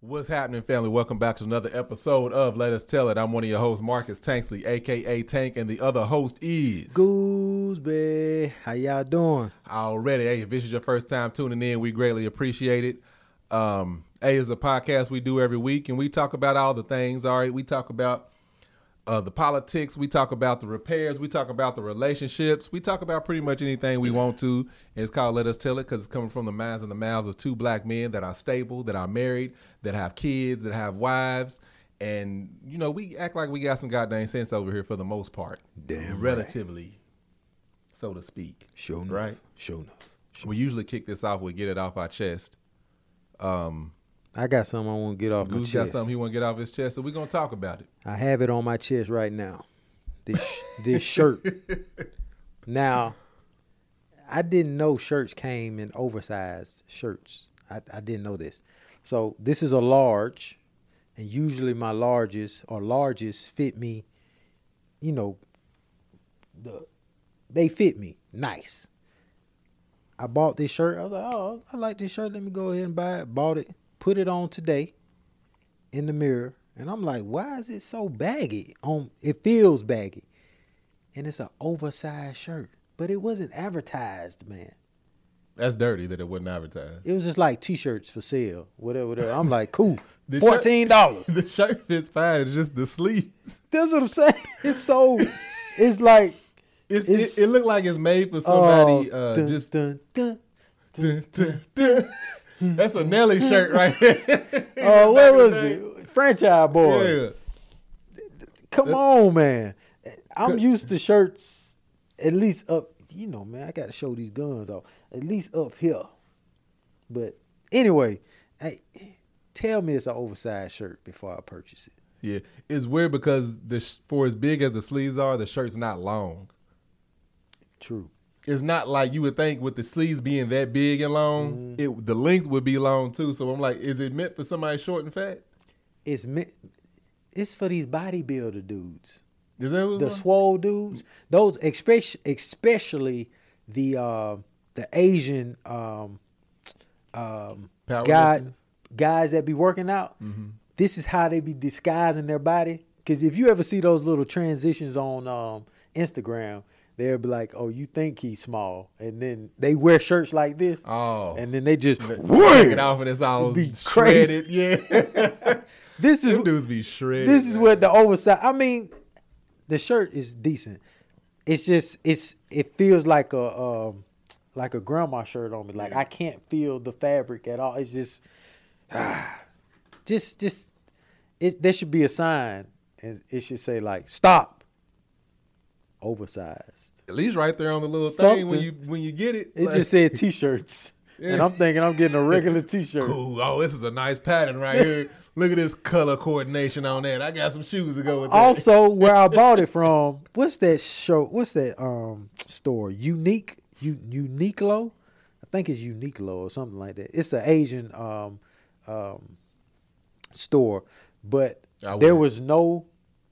What's happening, family? Welcome back to another episode of Let Us Tell It. I'm one of your hosts, Marcus Tanksley, a.k.a. Tank, and the other host is... Gooseby. How y'all doing? Already. Hey, if this is your first time tuning in, we greatly appreciate it. Is a podcast we do every week, and we talk about all the things, all right? We talk about the politics. We talk about the repairs. We talk about the relationships. We talk about pretty much anything we want to. It's called Let Us Tell It because it's coming from the minds and the mouths of two black men that are stable, that are married, that have kids, that have wives. And, you know, we act like we got some goddamn sense over here for the most part. Damn relatively, right. So to speak. Sure enough. Right? Sure enough. We usually kick this off with get it off our chest. I got something I want to get off my Goose chest. got something he want to get off his chest, so we're going to talk about it. I have it on my chest right now. This shirt. Now, I didn't know shirts came in oversized shirts. I didn't know this. So this is a large, and usually my largest fit me, you know, they fit me nice. I bought this shirt. I was like, oh, I like this shirt. Let me go ahead and buy it. Bought it. Put it on today in the mirror. And I'm like, why is it so baggy? It feels baggy. And it's an oversized shirt. But it wasn't advertised, man. That's dirty that it wasn't advertised. It was just like T-shirts for sale. Whatever. I'm like, cool. $14. The shirt fits fine. It's just the sleeves. That's what I'm saying. It's like. It looked like it's made for somebody. That's a Nelly shirt right there. Oh, what was it? Franchise Boy. Yeah. Come on, man. I'm used to shirts at least up. You know, man, I got to show these guns off. At least up here. But anyway, hey, tell me it's an oversized shirt before I purchase it. Yeah, it's weird because for as big as the sleeves are, the shirt's not long. True. It's not like you would think with the sleeves being that big and long, the length would be long too. So I'm like, is it meant for somebody short and fat? It's for these bodybuilder dudes. Is that what the swole dudes? Those especially the Asian guys that be working out. Mm-hmm. This is how they be disguising their body. Because if you ever see those little transitions on Instagram, they'll be like, oh, you think he's small. And then they wear shirts like this. Oh. And then they just take it off and it's all shredded. Yeah. Them dudes be shredded. This is what the oversized. I mean, the shirt is decent. It's just it feels like a grandma shirt on me. Like I can't feel the fabric at all. It's just there should be a sign and it should say like stop. Oversized. At least right there on the little thing when you get it. It just said T-shirts. Yeah. And I'm thinking I'm getting a regular T-shirt. Cool. Oh, this is a nice pattern right here. Look at this color coordination on that. I got some shoes to go with that. Also, where I bought it from, what's that store? Uniqlo? I think it's Uniqlo or something like that. It's an Asian store, but there was no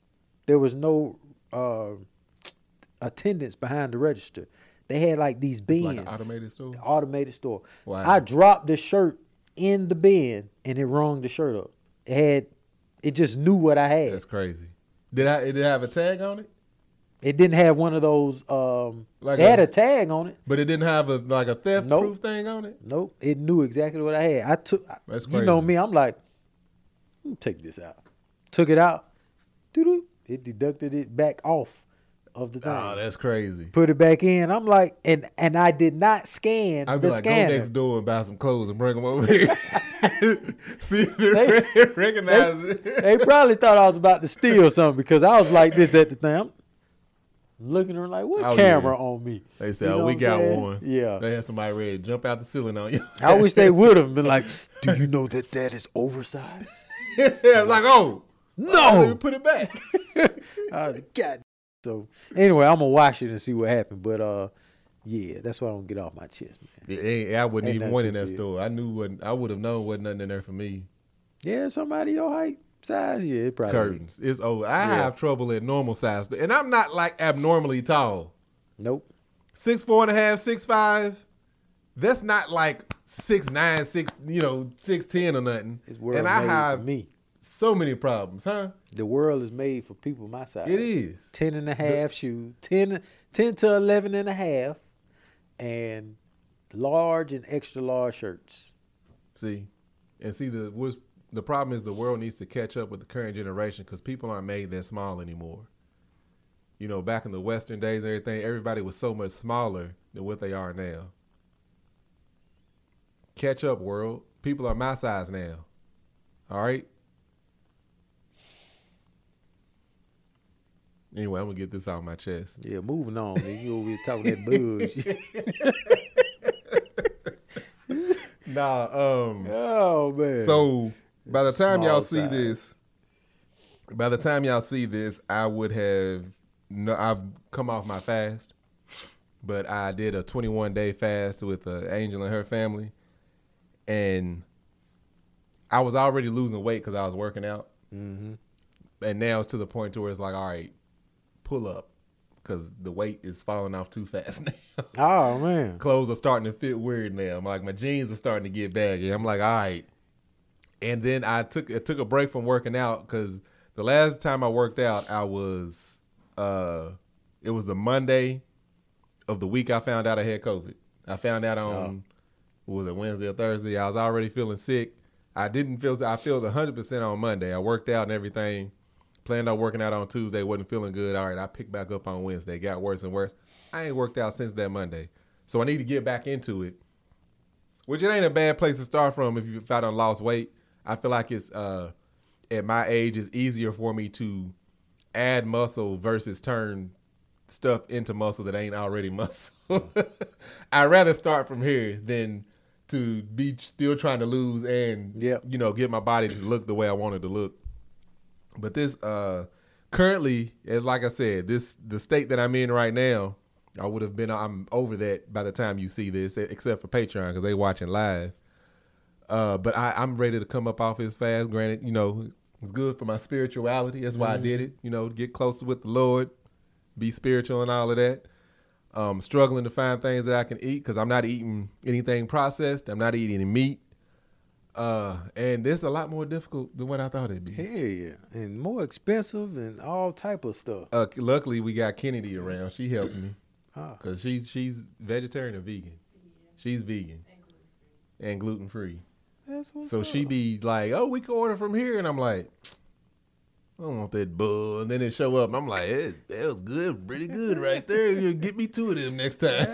attendants behind the register. They had like these bins. It's like an automated store? Automated store. Wow. I dropped the shirt in the bin and it rung the shirt up. It just knew what I had. That's crazy. Did it have a tag on it? It didn't have one of those it had a tag on it. But it didn't have a theft proof thing on it? Nope. It knew exactly what I had. That's crazy. You know me, I'm like, let me take this out. Took it out. It deducted it back off of the thing. Oh, that's crazy. Put it back in. I'm like, and I did not scan I'd be the like, scanner. go next door and buy some clothes and bring them over here. See if they recognize it. They probably thought I was about to steal something because I was like this at the time. I'm looking at her like, what camera on me? They said, we got one. Yeah. They had somebody ready to jump out the ceiling on you. I wish they would have been like, do you know that is oversized? Yeah, I was like, oh. No. Put it back. God. So anyway, I'm gonna watch it and see what happened. But yeah, that's what I'm gonna get off my chest, man. I wouldn't even went in that store. I would have known wasn't nothing in there for me. Yeah, somebody your height, size, yeah, it probably curtains. It's over. I have trouble at normal size, and I'm not like abnormally tall. Nope. 6'4.5", 6'5". That's not like 6'9", 6'10" or nothing. This world And I made have for me. so many problems, huh? The world is made for people my size. It is. 10 and a half shoes, 10 to 11 and a half, and large and extra large shirts. See, the problem is the world needs to catch up with the current generation because people aren't made that small anymore. You know, back in the Western days and everything, everybody was so much smaller than what they are now. Catch up, world. People are my size now. All right? Anyway, I'm going to get this out of my chest. Yeah, moving on, man. You over here talking that bullshit. Nah, Oh, man. so by the time y'all Small see this, I would have I've come off my fast, but I did a 21-day fast with Angel and her family, and I was already losing weight because I was working out, and now it's to the point to where it's like, all right, pull up, because the weight is falling off too fast now. Oh, man. Clothes are starting to fit weird now. I'm like, my jeans are starting to get baggy. I'm like, all right. And then I took a break from working out because the last time I worked out, it was the Monday of the week I found out I had COVID. I found out on, was it Wednesday or Thursday? I was already feeling sick. I felt 100% on Monday. I worked out and everything. Planned on working out on Tuesday. Wasn't feeling good. All right, I picked back up on Wednesday. Got worse and worse. I ain't worked out since that Monday. So I need to get back into it. Which it ain't a bad place to start from if I done lost weight. I feel like it's, at my age, it's easier for me to add muscle versus turn stuff into muscle that ain't already muscle. I'd rather start from here than to be still trying to lose and, get my body to look the way I want it to look. But this, currently, as like I said, the state that I'm in right now, I'm over that by the time you see this, except for Patreon because they watching live. But I'm ready to come up off this fast. Granted, it's good for my spirituality. That's why I did it, to get closer with the Lord, be spiritual and all of that. Struggling to find things that I can eat because I'm not eating anything processed. I'm not eating any meat. And this is a lot more difficult than what I thought it'd be. Hell yeah. And more expensive and all type of stuff. Luckily, we got Kennedy around. She helps me because she's vegetarian or vegan. She's vegan and gluten-free. So she be like, oh, we can order from here. And I'm like, I don't want that bull. And then they show up and I'm like, that was good, pretty good right there. You get me two of them next time.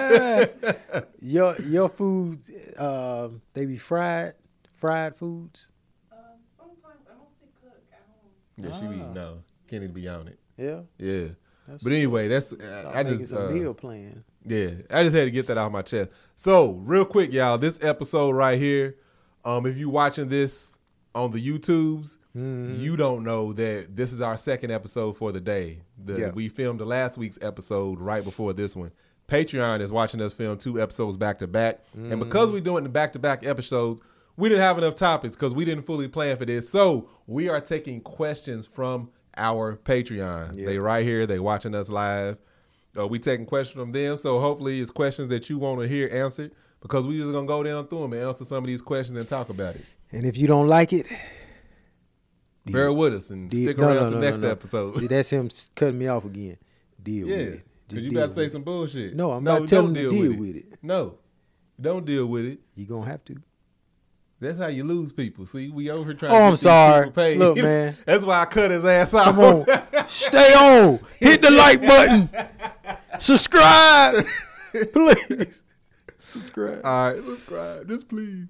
Your foods, they be fried foods? Sometimes I don't see cook at home. Yeah, she be, Kennedy be on it. Yeah? Yeah. But anyway, that's, I just. a meal plan. Yeah, I just had to get that off my chest. So, real quick, y'all, this episode right here, if you watching this on the YouTubes, you don't know that this is our second episode for the day. We filmed the last week's episode right before this one. Patreon is watching us film 2 episodes back to back. And because we're doing the back-to-back episodes, we didn't have enough topics because we didn't fully plan for this. So, we are taking questions from our Patreon. They right here. They watching us live. We taking questions from them, so hopefully it's questions that you want to hear answered because we just going to go down through them and answer some of these questions and talk about it. And if you don't like it, bear with us and stick around to next episode. See, that's him cutting me off again. Deal with it. Because you about to say some bullshit. No, I'm not telling you to deal with it. No, don't deal with it. You're going to have to. That's how you lose people. See, we over here trying to get I'm sorry. Paid. Look, man. That's why I cut his ass off. Come on. Stay on. Hit the like button. Subscribe. Please. Subscribe. All right, subscribe. Just please.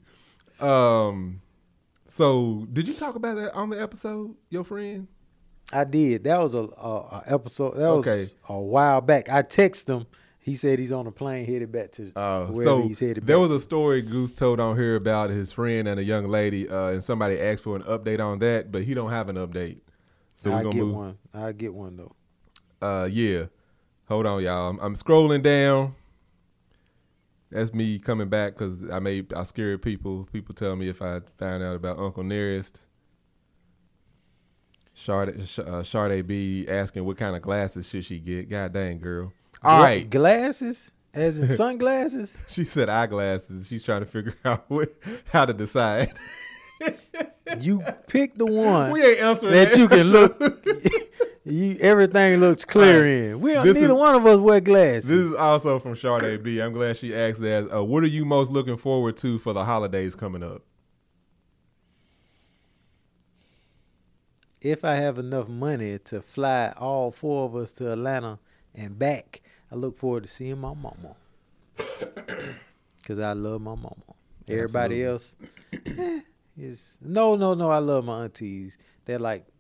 So, did you talk about that on the episode, your friend? I did. That was a episode. That was a while back. I texted him. He said he's on a plane headed back to wherever he's headed back. There was a story Goose told on here about his friend and a young lady, and somebody asked for an update on that, but he don't have an update. So we're gonna move. One. I'll get one though. Yeah. Hold on, y'all. I'm scrolling down. That's me coming back because I scared people. People tell me if I find out about Uncle Nearest. Sade B asking what kind of glasses should she get. God dang, girl. All right. Glasses? As in sunglasses? She said eyeglasses. She's trying to figure out how to decide. You pick the one We ain't answering that you can look. Everything looks clear in. Neither one of us wear glasses. This is also from Sade B. I'm glad she asked that. What are you most looking forward to for the holidays coming up? If I have enough money to fly all 4 of us to Atlanta and back, I look forward to seeing my mama. Because I love my mama. Everybody else is no. I love my aunties. They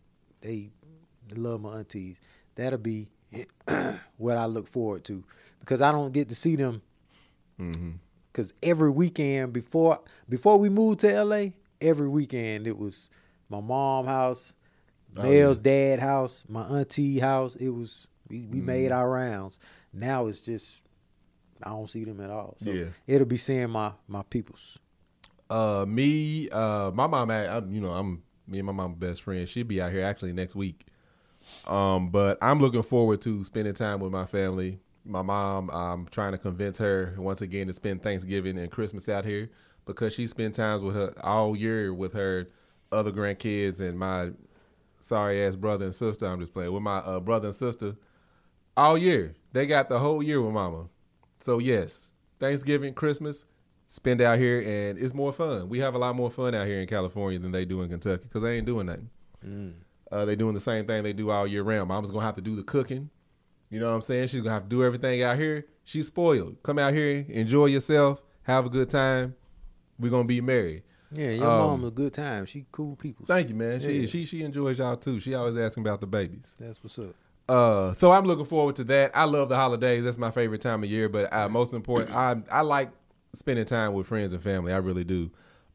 love my aunties. That'll be what I look forward to, because I don't get to see them. Because every weekend before we moved to LA, every weekend it was my mom's house, Mel's dad house, my auntie house. It was we made our rounds. Now it's just I don't see them at all. So it'll be seeing my peoples. My mom, me and my mom best friend. She'll be out here actually next week. But I'm looking forward to spending time with my family. My mom, I'm trying to convince her once again to spend Thanksgiving and Christmas out here, because she spent times with her all year with her other grandkids and my sorry ass brother and sister. I'm just playing with my brother and sister all year. They got the whole year with mama. So yes, Thanksgiving, Christmas, spend out here, and it's more fun. We have a lot more fun out here in California than they do in Kentucky, because they ain't doing nothing. They doing the same thing they do all year round. Mama's gonna have to do the cooking. You know what I'm saying? She's gonna have to do everything out here. She's spoiled. Come out here, enjoy yourself, have a good time. We're gonna be married. Yeah, your mom's a good time. She cool people. Thank you, man. She enjoys y'all too. She always asking about the babies. That's what's up. So I'm looking forward to that. I love the holidays. That's my favorite time of year. But most important, I like spending time with friends and family. I really do.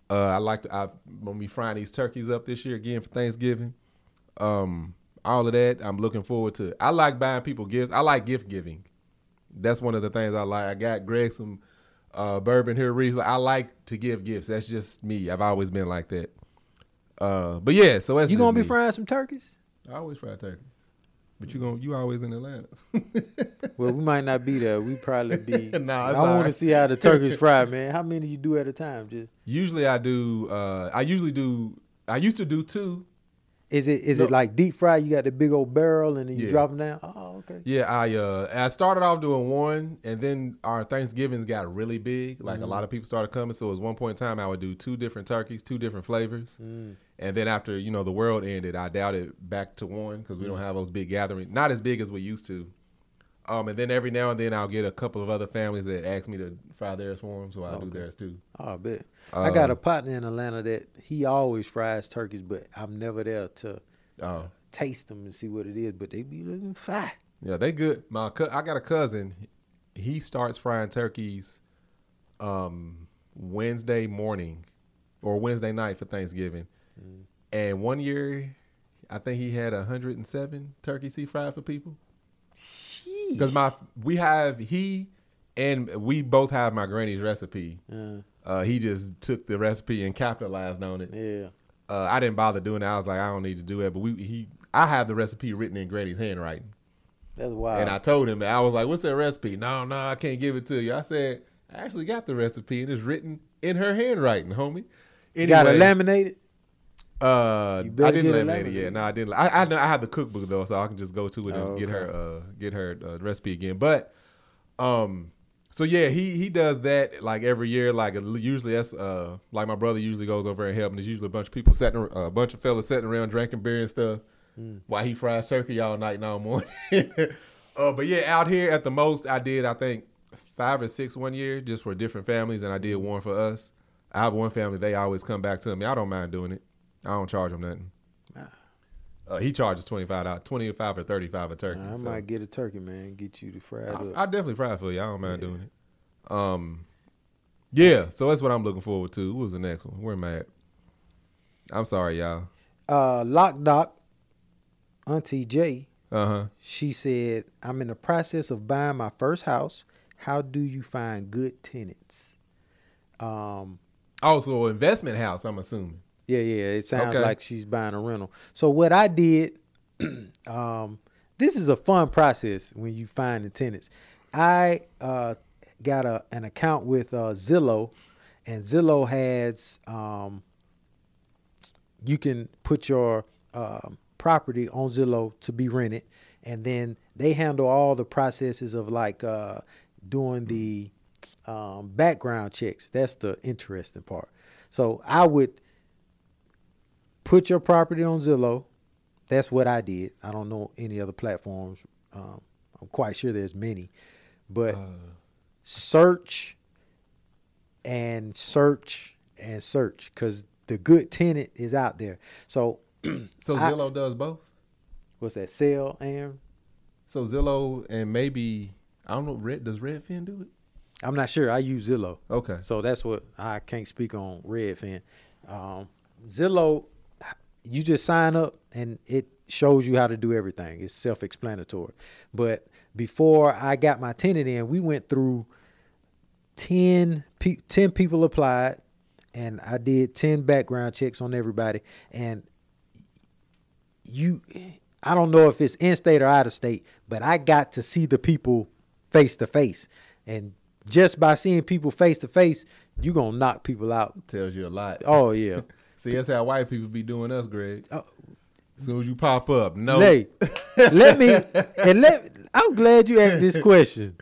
When we frying these turkeys up this year again for Thanksgiving. All of that, I'm looking forward to. I like buying people gifts. I like gift giving. That's one of the things I like. I got Greg some bourbon here recently. I like to give gifts. That's just me. I've always been like that. But yeah, so that's you gonna be me. frying some turkeys? I always fry turkey. But you always in Atlanta. Well, we might not be there. We probably be. Nah, I want to see how the turkey's fried, man. How many you do at a time? Just usually I do. I used to do 2. Is it like deep fry? You got the big old barrel and then you drop them down? Oh, okay. Yeah, I started off doing 1, and then our Thanksgivings got really big. Like a lot of people started coming, so at one point in time I would do 2 different turkeys, 2 different flavors. And then after the world ended, I dialed it back to 1 because we don't have those big gatherings, not as big as we used to. And then every now and then I'll get a couple of other families that ask me to fry theirs for them, so I'll do theirs too. Oh, I bet. I got a partner in Atlanta that he always fries turkeys, but I'm never there to taste them and see what it is. But they be looking fine. Yeah, they good. I got a cousin. He starts frying turkeys Wednesday morning or Wednesday night for Thanksgiving. And one year, I think he had 107 turkeys he fried for people. Because he both have my granny's recipe. He just took the recipe and capitalized on it. Yeah. I didn't bother doing it. I was like, I don't need to do it. But I have the recipe written in Granny's handwriting. That's wild. And I told him, I was like, what's that recipe? No, I can't give it to you. I said, I actually got the recipe and it's written in her handwriting, homie. Anyway, got it laminated? I didn't laminate it yet. No, I didn't. I have the cookbook though, so I can just go to it and get her recipe again. But so yeah, he does that like every year. Like usually that's like my brother usually goes over and help, and there's usually a bunch of fellas sitting around drinking beer and stuff while he fries turkey all night and all morning. But yeah, out here at the most I did I think 5 or 6 one year just for different families, and I did one for us. I have one family, they always come back to me. I don't mind doing it. I don't charge them nothing. He charges $25 or $35 a turkey. I might get a turkey, man. Get you to fry it up. I definitely fry it for you. I don't mind doing it. Yeah. So that's what I'm looking forward to. What was the next one? Where am I at? I'm sorry, y'all. Lock Doc, Auntie J. She said, "I'm in the process of buying my first house. How do you find good tenants?" Also, investment house. I'm assuming. Yeah. It sounds like she's buying a rental. So what I did, this is a fun process when you find the tenants. I got an account with Zillow, and Zillow has you can put your property on Zillow to be rented, and then they handle all the processes of like doing the background checks. That's the interesting part. So I would put your property on Zillow. That's what I did. I don't know any other platforms. I'm quite sure there's many, but search and search and search, because the good tenant is out there. So Zillow does both? What's that? Sell and? So Zillow and maybe, I don't know, does Redfin do it? I'm not sure. I use Zillow. Okay. So that's what I can't speak on Redfin. Zillow, you just sign up and it shows you how to do everything. It's self-explanatory. But before I got my tenant in, we went through 10 people applied, and I did 10 background checks on everybody. And I don't know if it's in state or out of state, but I got to see the people face to face. And just by seeing people face to face, you're going to knock people out. Tells you a lot. Oh, yeah. See, that's how white people be doing us, Greg. As soon as you pop up, no. Hey, I'm glad you asked this question.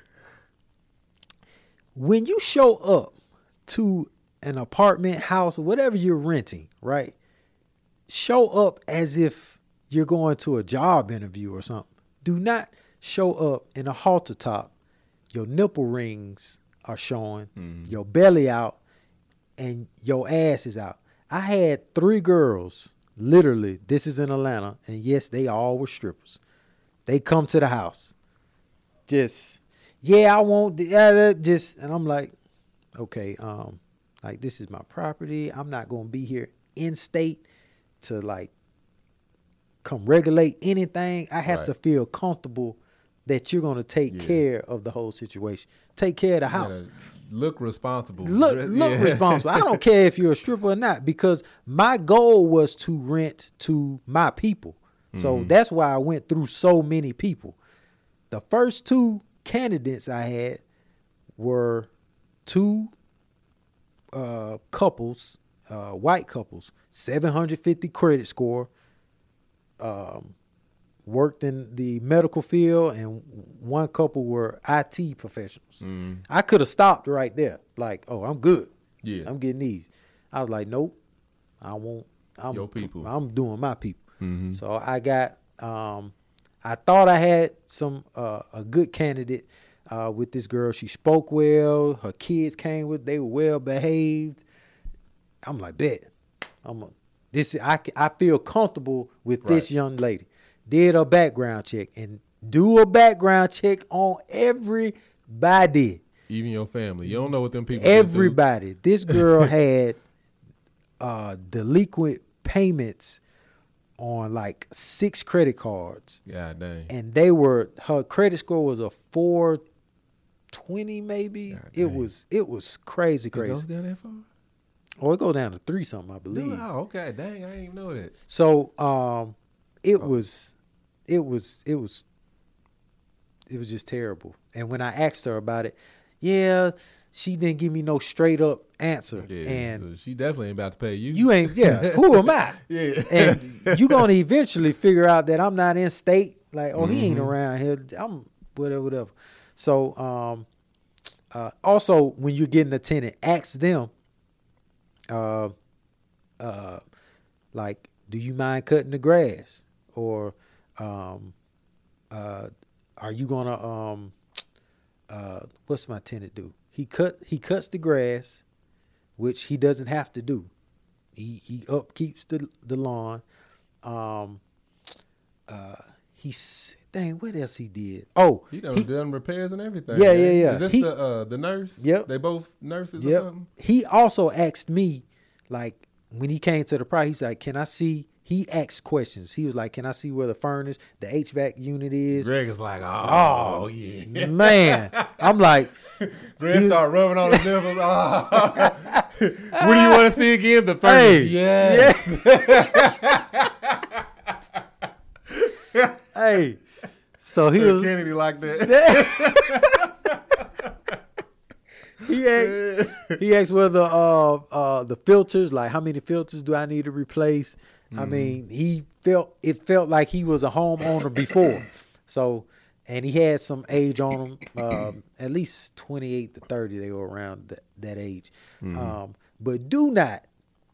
When you show up to an apartment, house, or whatever you're renting, right? Show up as if you're going to a job interview or something. Do not show up in a halter top. Your nipple rings are showing, your belly out, and your ass is out. I had 3 girls, literally, this is in Atlanta, and yes, they all were strippers. They come to the house. Just, I want, and I'm like, okay, like this is my property. I'm not going to be here in state to like come regulate anything. I have to feel comfortable that you're going to take care of the whole situation. Take care of the house. Look responsible. Look responsible. I don't care if you're a stripper or not, because my goal was to rent to my people. So that's why I went through so many people. The first 2 candidates I had were 2 couples, white couples, 750 credit score, worked in the medical field, and one couple were IT professionals. I could have stopped right there. Like, oh, I'm good. Yeah, I'm getting these. I was like, nope, I won't. I'm your people. I'm doing my people. So I got, I thought I had a good candidate with this girl. She spoke well. Her kids came with, they were well behaved. I'm like, bet. I feel comfortable with this young lady. Did a background check, and do a background check on everybody. Even your family. You don't know what them people Everybody. This girl had delinquent payments on like 6 credit cards. God dang. And her credit score was a 420 maybe. It was crazy. It goes down that far? Or it go down to 3 something, I believe. Oh, okay. Dang, I didn't even know that. So it was just terrible. And when I asked her about it, she didn't give me no straight up answer. Yeah, and so she definitely ain't about to pay you. You ain't, who am I? And you gonna eventually figure out that I'm not in state. Like, oh, he ain't around here. I'm whatever. So also when you're getting a tenant, ask them, like, do you mind cutting the grass? Or are you gonna what's my tenant do? He cuts the grass, which he doesn't have to do. He upkeeps the lawn. What else he did? Oh, he done repairs and everything. Yeah. Is this the nurse? Yep. They both nurses or something? He also asked me, like, when he came to the property, he's like, can I see? He asked questions. He was like, can I see where the furnace, the HVAC unit is? Greg is like, oh yeah. Man. I'm like. Greg start rubbing on his nipples. What do you want to see again? The furnace. Yes. Hey. So he was. Kennedy like that. he asked whether the filters, like how many filters do I need to replace? I mean, it felt like he was a homeowner before. So, and he had some age on him, at least 28 to 30. They were around that age. But do not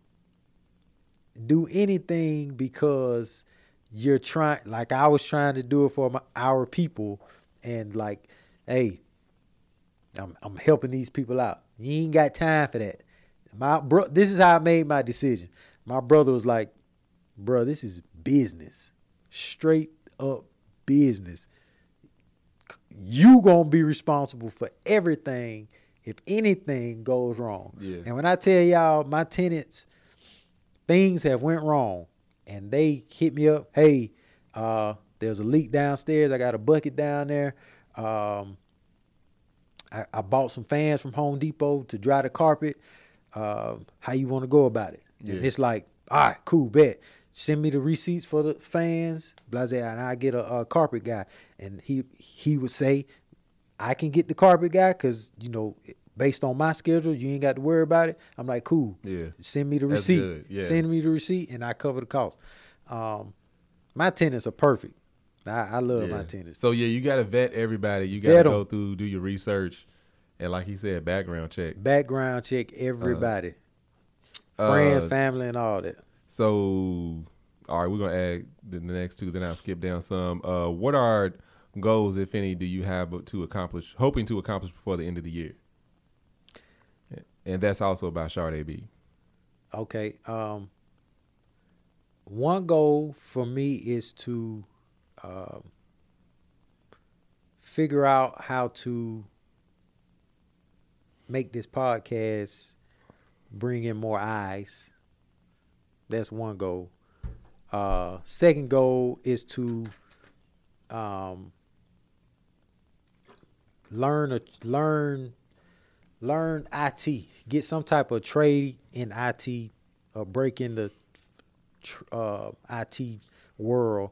do anything because you're trying, like I was trying to do it for our people, and like, hey, I'm helping these people out. You ain't got time for that. This is how I made my decision. My brother was like, bro, this is business. Straight up business. You gonna be responsible for everything if anything goes wrong. Yeah. And when I tell y'all, my tenants, things have went wrong, and they hit me up, hey, there's a leak downstairs. I got a bucket down there. I bought some fans from Home Depot to dry the carpet. How you want to go about it? Yeah. And it's like, all right, cool, bet. Send me the receipts for the fans, blase, and I get a carpet guy. And he would say, I can get the carpet guy because, based on my schedule, you ain't got to worry about it. I'm like, cool. Yeah. Send me the That's receipt. good. Yeah. Send me the receipt, and I cover the cost. My tenants are perfect. I love my tenants. So, yeah, you got to vet everybody. You got to go through, do your research. And like he said, background check. Background check everybody. Friends, family, and all that. So, all right, we're going to add the next two. Then I'll skip down some. What are goals, if any, do you have hoping to accomplish before the end of the year? And that's also by Sade B. Okay. One goal for me is to figure out how to make this podcast bring in more eyes. That's one goal. Second goal is to learn IT, get some type of trade in IT, or break in the IT world.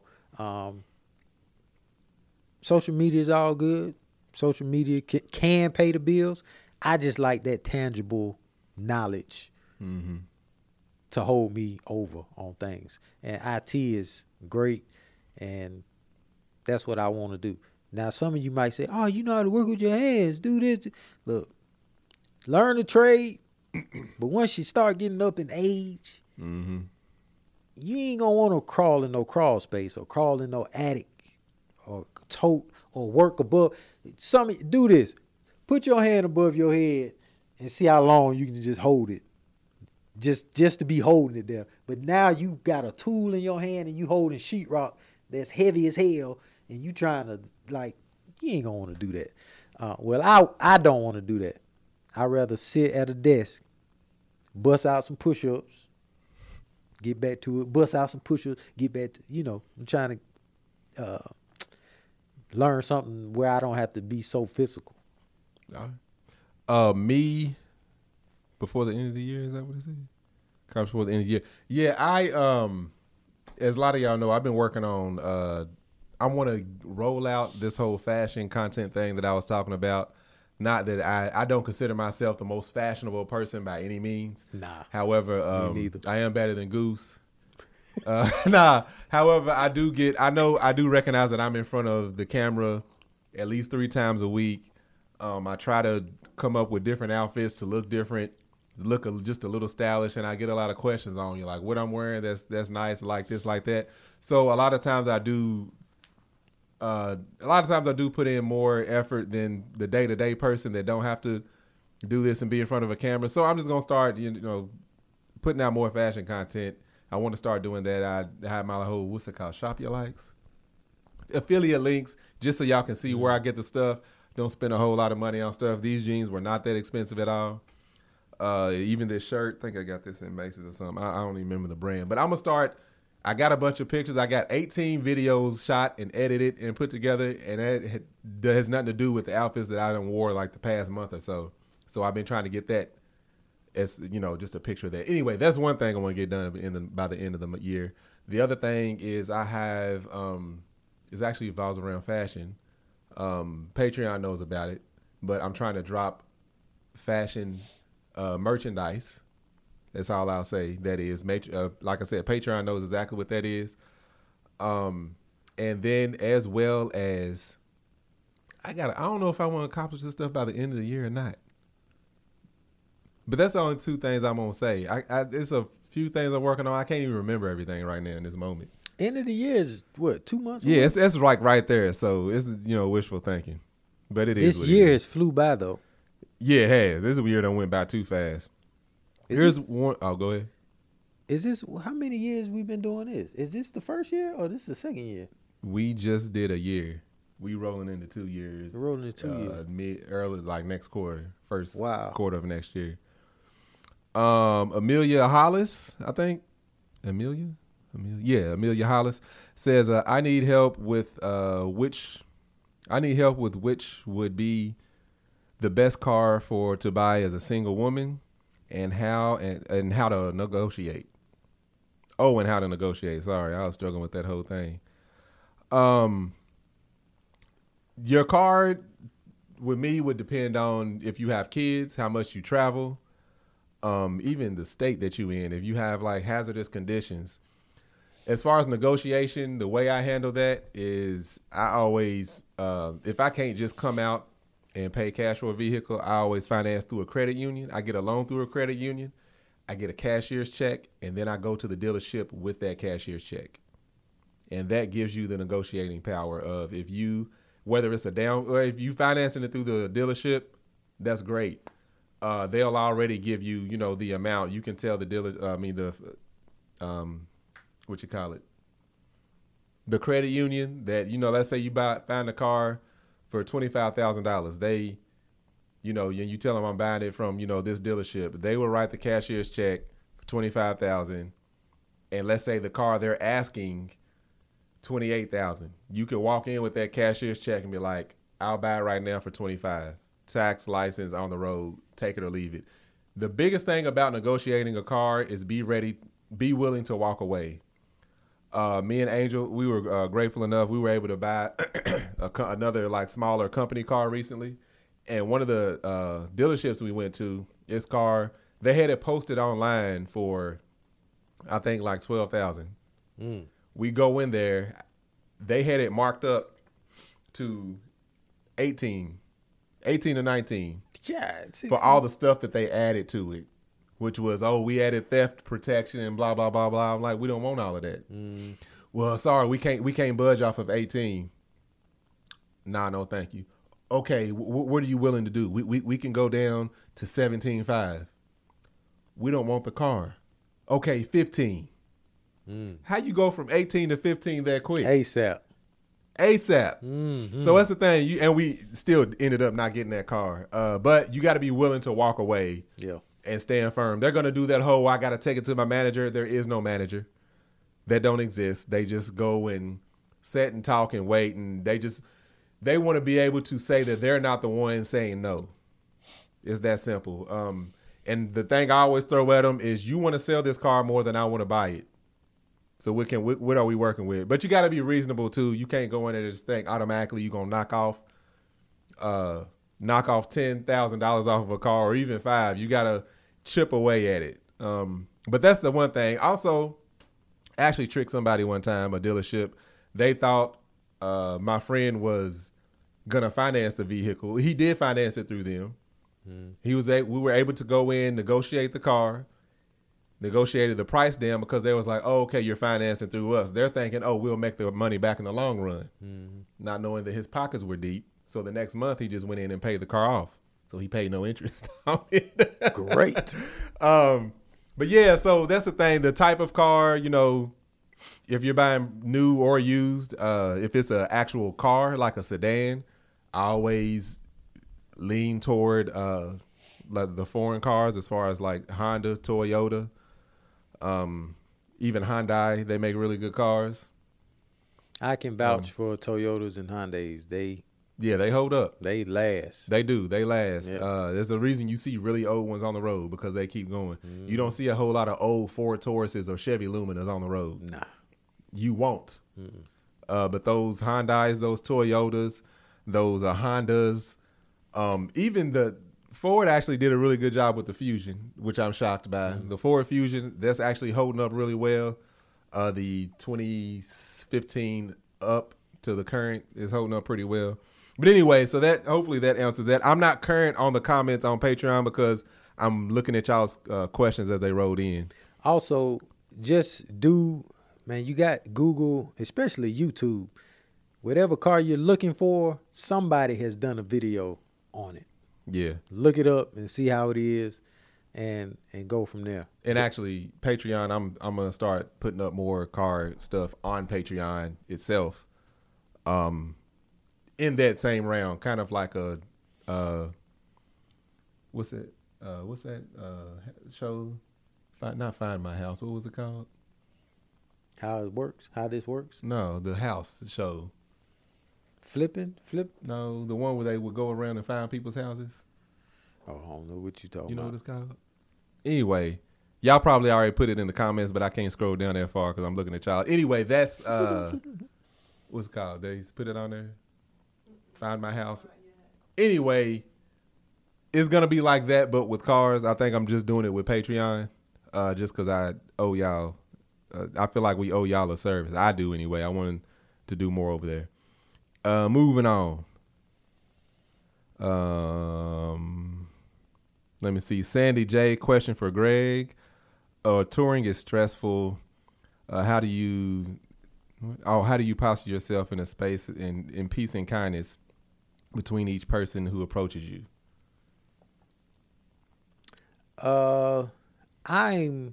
Social media is all good. Social media can pay the bills. I just like that tangible knowledge to hold me over on things. And IT is great, and that's what I want to do. Now, some of you might say, oh, you know how to work with your hands, do this. Look, learn a trade, but once you start getting up in age, you ain't going to want to crawl in no crawl space or crawl in no attic or tote or work above. Do this. Put your hand above your head and see how long you can just hold it. Just to be holding it there. But now you got a tool in your hand and you holding sheetrock that's heavy as hell, and you trying to, you ain't gonna want to do that. Well, I don't want to do that. I'd rather sit at a desk, bust out some push-ups, get back to it, bust out some push-ups, get back to, I'm trying to learn something where I don't have to be so physical. Me, before the end of the year, is that what it said? Comes before the end of the year. Yeah, I as a lot of y'all know, I've been working on I want to roll out this whole fashion content thing that I was talking about. Not that I don't consider myself the most fashionable person by any means. Nah. However, I am better than Goose. However, I do recognize that I'm in front of the camera at least 3 times a week. I try to come up with different outfits to look different, just a little stylish, and I get a lot of questions on you, like what I'm wearing that's nice, like this, like that. So a lot of times I do put in more effort than the day-to-day person that don't have to do this and be in front of a camera. So I'm just gonna start, putting out more fashion content. I want to start doing that. I have my whole, what's it called, Shop Your Likes? Affiliate links, just so y'all can see where I get the stuff. Don't spend a whole lot of money on stuff. These jeans were not that expensive at all. Even this shirt, I think I got this in Macy's or something. I don't even remember the brand. But I'm going to start. I got a bunch of pictures. I got 18 videos shot and edited and put together. And that has nothing to do with the outfits that I done wore like the past month or so. So I've been trying to get that as, just a picture of that. Anyway, that's one thing I want to get done by the end of the year. The other thing is I have, it actually revolves around fashion. Patreon knows about it, but I'm trying to drop fashion merchandise. That's all I'll say. That is, like I said, Patreon knows exactly what that is. And then as well as, I don't know if I want to accomplish this stuff by the end of the year or not. But that's the only two things I'm gonna say. It's a few things I'm working on. I can't even remember everything right now in this moment. End of the year is what, 2 months? Yeah, it's like right there. So it's wishful thinking, but it is. This year has flew by though. Yeah, it has. This year done went by too fast. Here's one. Oh, go ahead. Is this how many years we've been doing this? Is this the first year or this the second year? We just did a year. We rolling into 2 years. We're rolling into 2 years. Early, like next quarter, first Wow. quarter of next year. Amelia Hollis, I think. Amelia Hollis says, I need help with which would be the best car to buy as a single woman, and how to negotiate. Oh, and how to negotiate. Sorry, I was struggling with that whole thing. Your car with me would depend on if you have kids, how much you travel, even the state that you in. If you have like hazardous conditions. As far as negotiation, the way I handle that is I always, if I can't just come out and pay cash for a vehicle, I always finance through a credit union. I get a loan through a credit union. I get a cashier's check, and then I go to the dealership with that cashier's check. And that gives you the negotiating power of whether it's a down, or if you financing it through the dealership, that's great. They'll already give you, the amount. You can tell the dealer, the credit union that, let's say you find a car for $25,000. They, you tell them I'm buying it from, this dealership. They will write the cashier's check for $25,000. And let's say the car they're asking $28,000. You can walk in with that cashier's check and be like, I'll buy it right now for $25,000. Tax, license, on the road, take it or leave it. The biggest thing about negotiating a car is be willing to walk away. Me and Angel, we were grateful enough. We were able to buy another like smaller company car recently. And one of the dealerships we went to, this car, they had it posted online for, I think, like $12,000. We go in there, they had it marked up to 18 to 19. Yeah, for all the stuff that they added to it, which was, we added theft protection and blah, blah, blah, blah. I'm like, we don't want all of that. Well, sorry, we can't budge off of 18. Nah, no, thank you. Okay, what are you willing to do? We can go down to 17.5. We don't want the car. Okay, 15. How you go from 18 to 15 that quick? ASAP. Mm-hmm. So that's the thing. And we still ended up not getting that car. But you got to be willing to walk away. Yeah. And stand firm. They're going to do that whole, I got to take it to my manager. There is no manager. That don't exist. They just go and sit and talk and wait. And they want to be able to say that they're not the one saying no. It's that simple. And the thing I always throw at them is, you want to sell this car more than I want to buy it. So what are we working with? But you got to be reasonable too. You can't go in there and just think automatically you're going to knock off $10,000 off of a car, or even $5,000. You got to chip away at it. But that's the one thing. Also, actually tricked somebody one time, a dealership. They thought my friend was going to finance the vehicle. He did finance it through them. We were able to go in, negotiate the car, negotiated the price down, because they was like, okay, you're financing through us. They're thinking, we'll make the money back in the long run, not knowing that his pockets were deep. So the next month he just went in and paid the car off. So he paid no interest on it. Great. But yeah, so that's the thing. The type of car, if you're buying new or used, if it's an actual car, like a sedan, I always lean toward like the foreign cars, as far as like Honda, Toyota, even Hyundai. They make really good cars. I can vouch for Toyotas and Hyundais. They hold up. They last. They do. They last. Yeah. There's a reason you see really old ones on the road, because they keep going. You don't see a whole lot of old Ford Tauruses or Chevy Luminas on the road. Nah. You won't. But those Hyundais, those Toyotas, those Hondas, even Ford actually did a really good job with the Fusion, which I'm shocked by. The Ford Fusion, that's actually holding up really well. The 2015 up to the current is holding up pretty well. But anyway, so that hopefully that answers that. I'm not current on the comments on Patreon because I'm looking at y'all's questions as they rolled in. Also, man, you got Google, especially YouTube. Whatever car you're looking for, somebody has done a video on it. Yeah. Look it up and see how it is and go from there. And actually, Patreon, I'm gonna start putting up more car stuff on Patreon itself. In that same round, kind of like a what's that show? Not Find My House. What was it called? How it works? How this works? No, the house show. Flip? No, the one where they would go around and find people's houses. Oh, I don't know what you talking You know about. what it's called? Anyway, y'all probably already put it in the comments, but I can't scroll down that far because I'm looking at y'all. Anyway, that's what's it called? They put it on there. Find My House. Anyway, it's gonna be like that, but with cars. I think I'm just doing it with Patreon, just because I owe y'all. I feel like we owe y'all a service. I do anyway. I wanted to do more over there. Moving on. Let me see. Sandy J, question for Greg. Touring is stressful. How do you posture yourself in a space in peace and kindness between each person who approaches you? I'm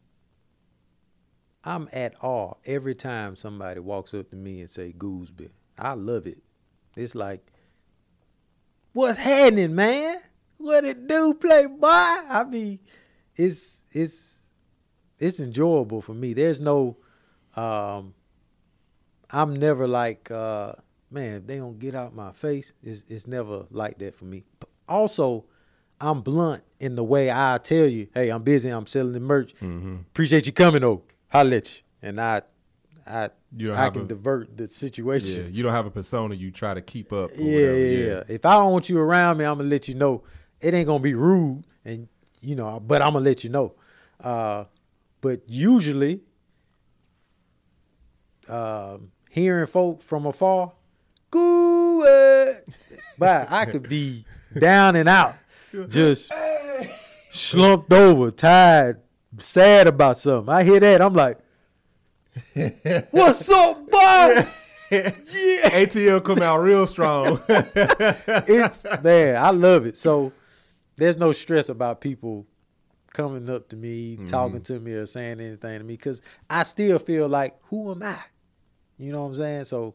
at awe every time somebody walks up to me and say Gooseby. I love it. It's like, what's happening, man? What it do, playboy? I mean, it's enjoyable for me. There's no, I'm never like, man, if they don't get out my face, it's never like that for me. Also, I'm blunt in the way I tell you, hey, I'm busy, I'm selling the merch. Mm-hmm. Appreciate you coming, though. Holla at you. And I can divert the situation. Yeah, you don't have a persona you try to keep up. Yeah. If I don't want you around me, I'm gonna let you know. It ain't gonna be rude, and but I'm gonna let you know. But usually, hearing folk from afar, but I could be down and out, just slumped over, tired, sad about something. I hear that, I'm like, what's up, Bob? Yeah. ATL come out real strong. It's, man, I love it. So there's no stress about people coming up to me, talking to me, or saying anything to me, because I still feel like, who am I? You know what I'm saying? So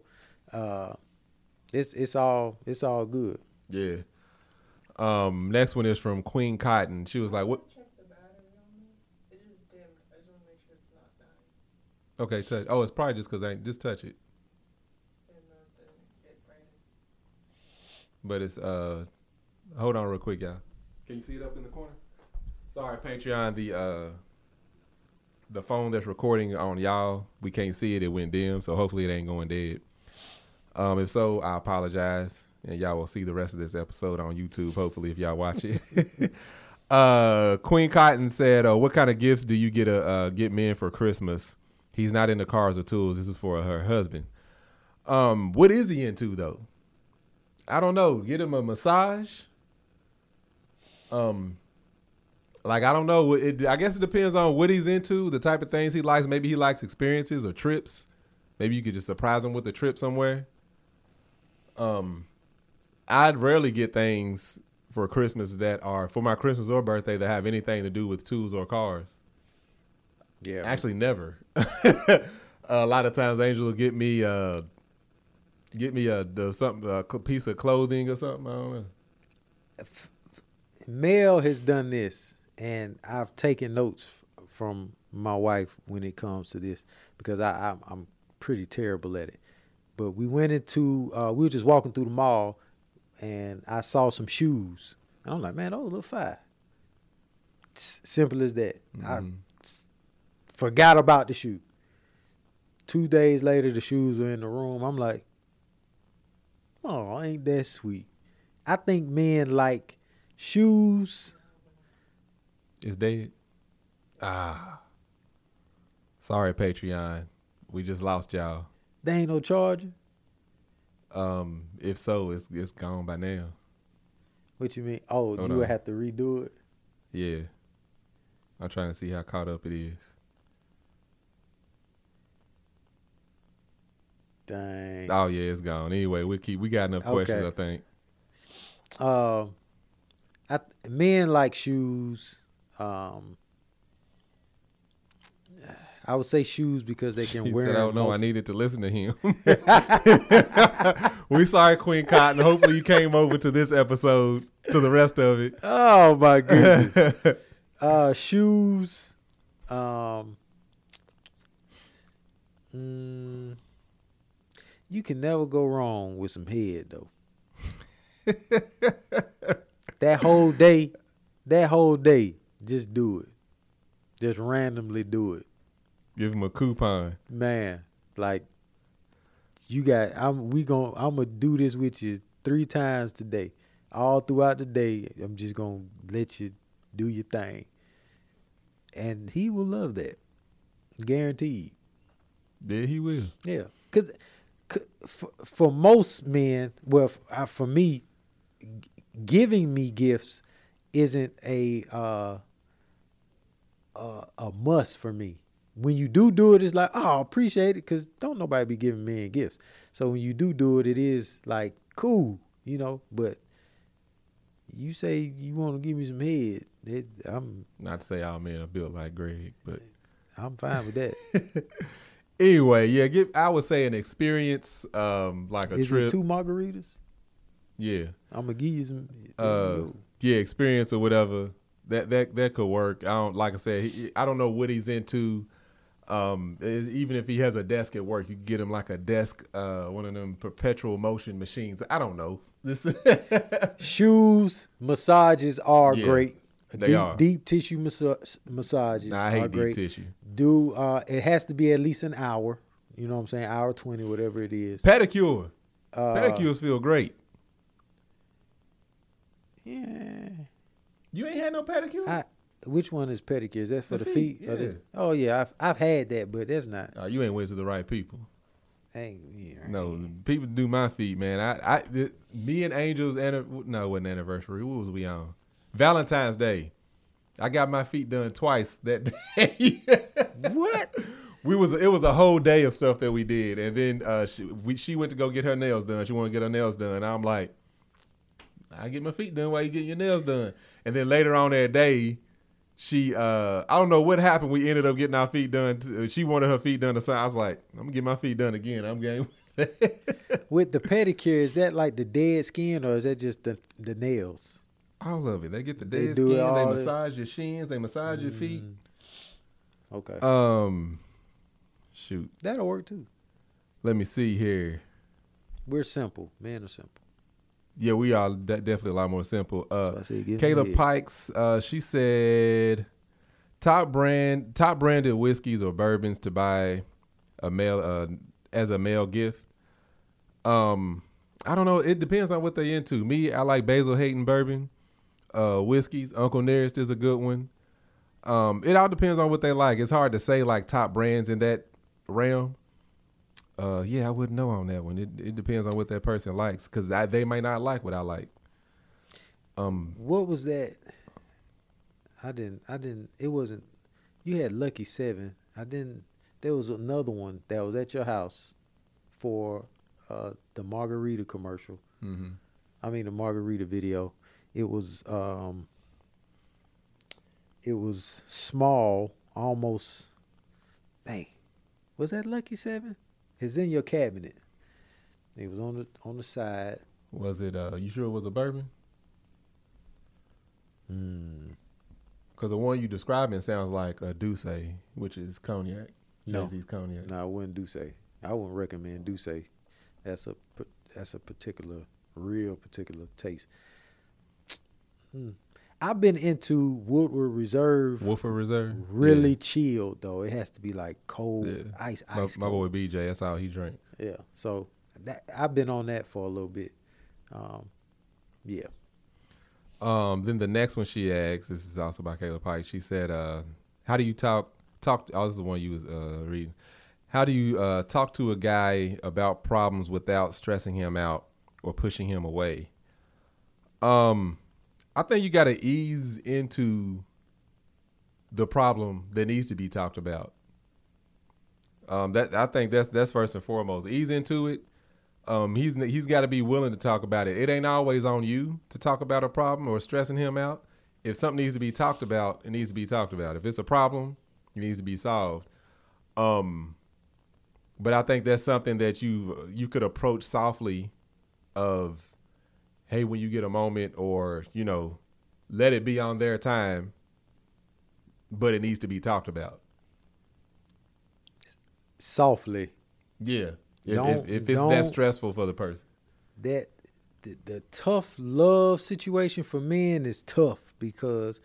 it's all good. Yeah. Next one is from Queen Cotton. She was like, "What?" Check the battery on this. It just dimmed. I just want to make sure it's not dying. Okay, touch. Oh, it's probably just because I just touch it. And the it brightened. But it's hold on real quick, y'all. Can you see it up in the corner? Sorry, Patreon, the phone that's recording on y'all, we can't see it. It went dim, so hopefully it ain't going dead. If so, I apologize, and y'all will see the rest of this episode on YouTube, hopefully, if y'all watch it. Queen Cotton said, what kind of gifts do you get men for Christmas? He's not into cars or tools. This is for her husband. What is he into, though? I don't know. Get him a massage? Like, I don't know. I guess it depends on what he's into, the type of things he likes. Maybe he likes experiences or trips. Maybe you could just surprise him with a trip somewhere. I'd rarely get things for Christmas that are, for my Christmas or birthday, that have anything to do with tools or cars. Yeah. Actually, never. A lot of times Angel will get me a piece of clothing or something. I don't know. Mel has done this, and I've taken notes from my wife when it comes to this, because I'm pretty terrible at it. But we went into, we were just walking through the mall, and I saw some shoes. And I'm like, man, those look fine. Simple as that. Mm-hmm. I forgot about the shoe. 2 days later, the shoes were in the room. I'm like, oh, ain't that sweet? I think men like Shoes. It's dead. Sorry, Patreon. We just lost y'all. They ain't no charger. If so, it's gone by now. What you mean? Oh, Hold you would on. have to redo it. Yeah. I'm trying to see how caught up it is. Dang. Oh yeah, it's gone. Anyway, we got enough questions, I Okay. think. Men like shoes. I would say shoes because they can He wear said, "Oh them. no, I needed to listen to him." We sorry, Queen Cotton. Hopefully, you came over to this episode to the rest of it. Oh my goodness. Shoes. You can never go wrong with some head though. That whole day, just do it. Just randomly do it. Give him a coupon. Man, like I'm gonna do this with you 3 times today. All throughout the day, I'm just gonna let you do your thing. And he will love that. Guaranteed. Yeah, he will. Yeah. Cause for most men, well, for me, giving me gifts isn't a must for me. When you do it, it's like, oh, I appreciate it, because don't nobody be giving men gifts. So when you do it, it is like cool, but you say you want to give me some head, I'm Not to say all men are built like Greg, but fine with that. anyway, yeah, I would say an experience, like a Is trip. it 2 margaritas? Yeah. I'm gonna give you some. Yeah, experience or whatever. That could work. Like I said, I don't know what he's into. Even if he has a desk at work, you can get him like a desk, one of them perpetual motion machines. I don't know. Shoes, massages are Yeah, great. they are. Deep tissue massages Nah, I are hate great. deep tissue. It has to be at least an hour. You know what I'm saying? Hour 20, whatever it is. Pedicure. Pedicures feel great. Yeah. You ain't had no pedicure? Which one is pedicure? Is that for The the feet, feet? Or yeah. Oh yeah, I've had that, but that's not. You ain't went to the right people. Yeah. No, people do my feet, man. Me and Angel's it wasn't anniversary. What was we on? Valentine's Day. I got my feet done twice that day. What? It was a whole day of stuff that we did, and then she went to go get her nails done. She wanted to get her nails done. I'm like, I get my feet done while you get your nails done. And then later on that day, she I don't know what happened. We ended up getting our feet done. She wanted her feet done. I was like, I'm gonna get my feet done again. I'm game. With the pedicure, is that like the dead skin, or is that just the nails? All of it. They get the They dead do it skin. They all. massage your shins. They massage your feet. Okay. Shoot. That'll work too. Let me see here. We're simple. Men are simple. Yeah, we are definitely a lot more simple. So I said, give me Kayla head. Pikes, she said, top branded whiskeys or bourbons to buy as a male gift. I don't know. It depends on what they into. Me, I like Basil Hayden bourbon, whiskeys. Uncle Nearest is a good one. It all depends on what they like. It's hard to say like top brands in that realm. Yeah, I wouldn't know on that one. It depends on what that person likes, because they might not like what I like. What was that? I didn't. It wasn't. You had Lucky 7. I didn't. There was another one that was at your house for the margarita commercial. Mm-hmm. I mean the margarita video. It was small, almost. Dang, was that Lucky 7? It's in your cabinet. It was on the side. Was it? You sure it was a bourbon? Because the one you describing sounds like a Douce, which is cognac. No. Jay-Z's cognac. No, I wouldn't Douce. I wouldn't recommend Douce. That's a real particular taste. I've been into Woodward Reserve. Woodford Reserve. Really chilled though. It has to be like cold, Yeah. ice My boy cold. BJ. That's all he drinks. Yeah. So I've been on that for a little bit. Yeah. Then the next one she asked, this is also by Kayla Pike. She said, how do you talk, oh, this is the one you was reading. How do you talk to a guy about problems without stressing him out or pushing him away? I think you got to ease into the problem that needs to be talked about. I think that's first and foremost. Ease into it. He's got to be willing to talk about it. It ain't always on you to talk about a problem or stressing him out. If something needs to be talked about, it needs to be talked about. If it's a problem, it needs to be solved. But I think that's something that you could approach softly of, hey, when you get a moment, or, you know, let it be on their time, but it needs to be talked about. Softly. Yeah. If it's that stressful for the person. That the tough love situation for men is tough because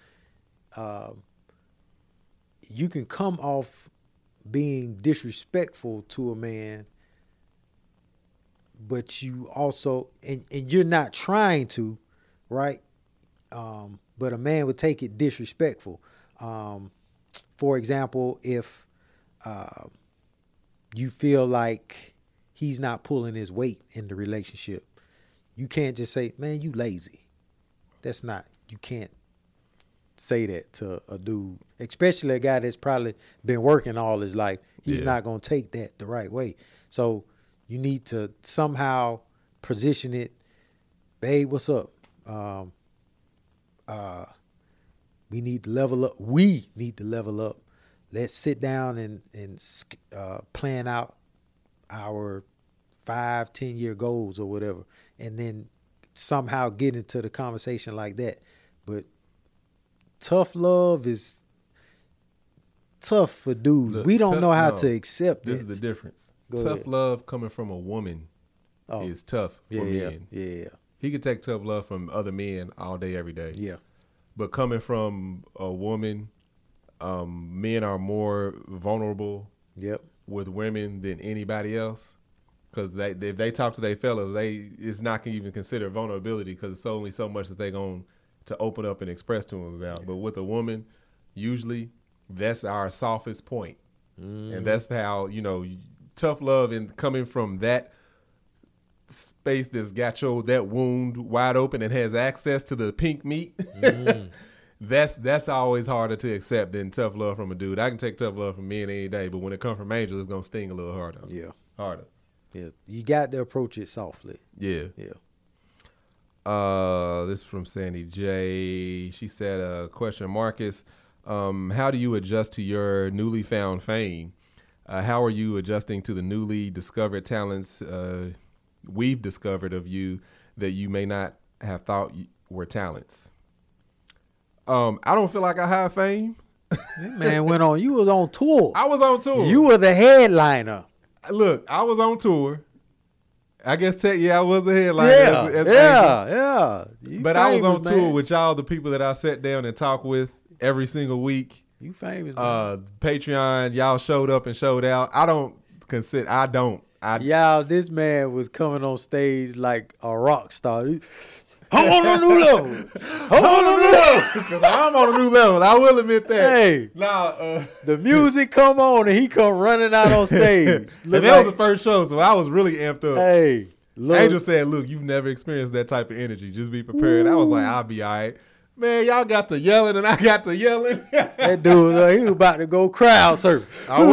you can come off being disrespectful to a man, but you also and you're not trying to, right? But a man would take it disrespectful. For example, if you feel like he's not pulling his weight in the relationship, you can't just say, man, you lazy. You can't say that to a dude, especially a guy that's probably been working all his life. He's not going to take that the right way. So you need to somehow position it, babe, what's up? We need to level up. We need to level up. Let's sit down and plan out our 5-10 year goals or whatever, and then somehow get into the conversation like that. But tough love is tough for dudes. Look, we don't know how to accept this. This is the difference. Go tough ahead. love coming from a woman is tough for men. Yeah. He could take tough love from other men all day, every day. Yeah. But coming from a woman, men are more vulnerable Yep. with women than anybody else. Because if they talk to their fellas, it's not going to even consider vulnerability, because it's only so much that they're going to open up and express to them about. But with a woman, usually that's our softest point. And that's how, you know, tough love, and coming from that space that's got that wound wide open and has access to the pink meat. That's always harder to accept than tough love from a dude. I can take tough love from men any day, but when it comes from Angel, it's gonna sting a little harder. Yeah. Harder. Yeah. You got to approach it softly. Yeah. Yeah. This is from Sandy J. She said, question, Marcus, how do you adjust to your newly found fame? How are you adjusting to the newly discovered talents we've discovered of you that you may not have thought were talents? I don't feel like I have fame. That man went on. You was on tour. I was on tour. You were the headliner. Look, I was on tour. I guess I was a headliner. Yeah. You But I was on famous, tour man. with y'all, the people that I sat down and talked with every single week. You famous, man. Patreon, y'all showed up and showed out. Y'all, this man was coming on stage like a rock star. I'm on a new level. I'm on a new level. Because I'm on a new level. I will admit that. Hey, Now, the music come on and he come running out on stage. and that was the first show, so I was really amped up. Hey, look. Angel said, look, you've never experienced that type of energy. Just be prepared. I was like, I'll be all right. Man, y'all got to yelling and I got to yelling. That dude, he was about to go crowd surf.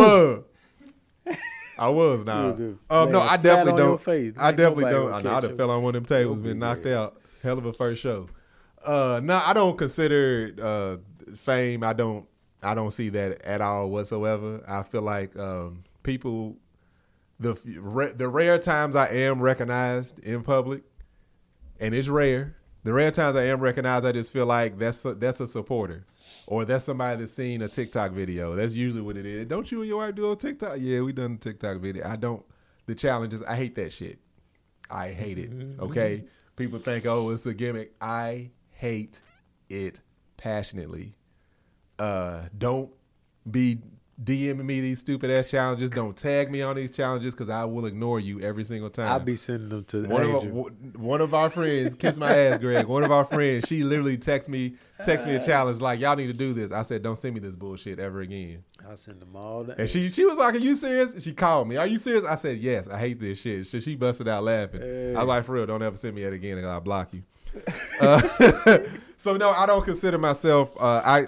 I was now. Dude, No, I definitely on your don't. face. I Ain't definitely nobody don't. gonna I know catch I'd have you. fell on one of them tables, been knocked out. Hell of a first show. No, I don't consider fame. I don't see that at all whatsoever. I feel like people, the rare times I am recognized in public, and it's rare. The rare times I am recognized, I just feel like that's a supporter, or that's somebody that's seen a TikTok video. That's usually what it is. Don't you and your wife do a TikTok? Yeah, we done a TikTok video. I don't. The challenges, I hate that shit. I hate it. Okay, people think, oh, it's a gimmick. I hate it passionately. Don't be DMing me these stupid ass challenges. Don't tag me on these challenges because I will ignore you every single time. I'll be sending them to one of our friends, kiss my ass, Greg. One of our friends, she literally texted me a challenge like, y'all need to do this. I said, don't send me this bullshit ever again. I'll send them all that. And she was like, are you serious? She called me. Are you serious? I said, yes. I hate this shit. So she busted out laughing. I was like, for real, don't ever send me that again and I'll block you. So no, I don't consider myself. I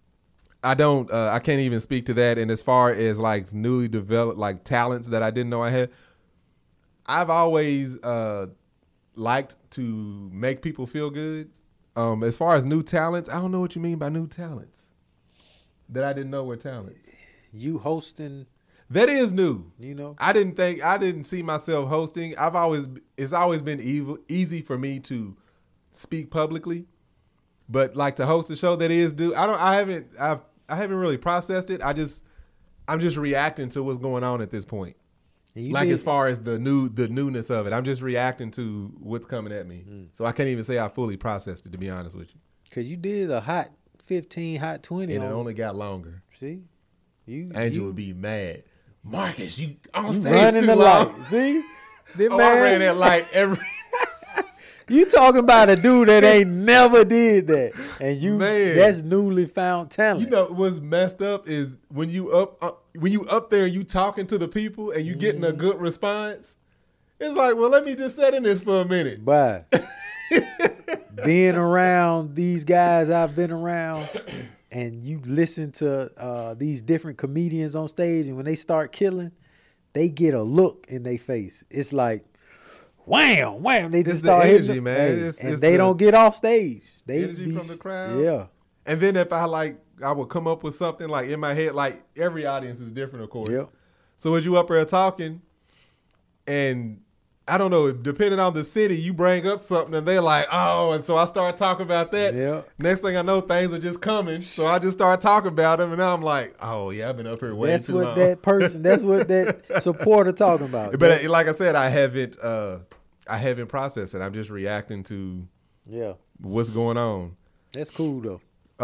can't even speak to that. And as far as like newly developed like talents that I didn't know I had, I've always liked to make people feel good. As far as new talents, I don't know what you mean by new talents that I didn't know were talents. You hosting? That is new. You know, I didn't see myself hosting. It's always been easy for me to speak publicly, but like to host a show that is due. I haven't really processed it. I'm just reacting to what's going on at this point. Like as far as the newness of it, I'm just reacting to what's coming at me. So I can't even say I fully processed it, to be honest with you. Cause you did a hot 15, hot 20, and it only got longer. See, Angel would be mad. Marcus, you on stage running too the long. light. See, I ran that light every. You talking about a dude that ain't never did that, and that's newly found talent. You know what's messed up is when you up there and you talking to the people and you getting a good response. It's like, well, let me just sit in this for a minute. But being around these guys I've been around, and you listen to these different comedians on stage, and when they start killing, they get a look in their face. It's like, wham, wham. They just start energy, hitting man. And they don't get off stage. They energy from the crowd. Yeah. And then if I would come up with something like in my head, like every audience is different, of course. Yep. So as you up there talking, and I don't know, depending on the city, you bring up something and they're like, oh, and so I start talking about that. Yeah. Next thing I know, things are just coming. So I just start talking about them, and now I'm like, oh yeah, I've been up here way too long. That's what that supporter talking about. But like I said, I haven't processed it. I'm just reacting to what's going on. That's cool though.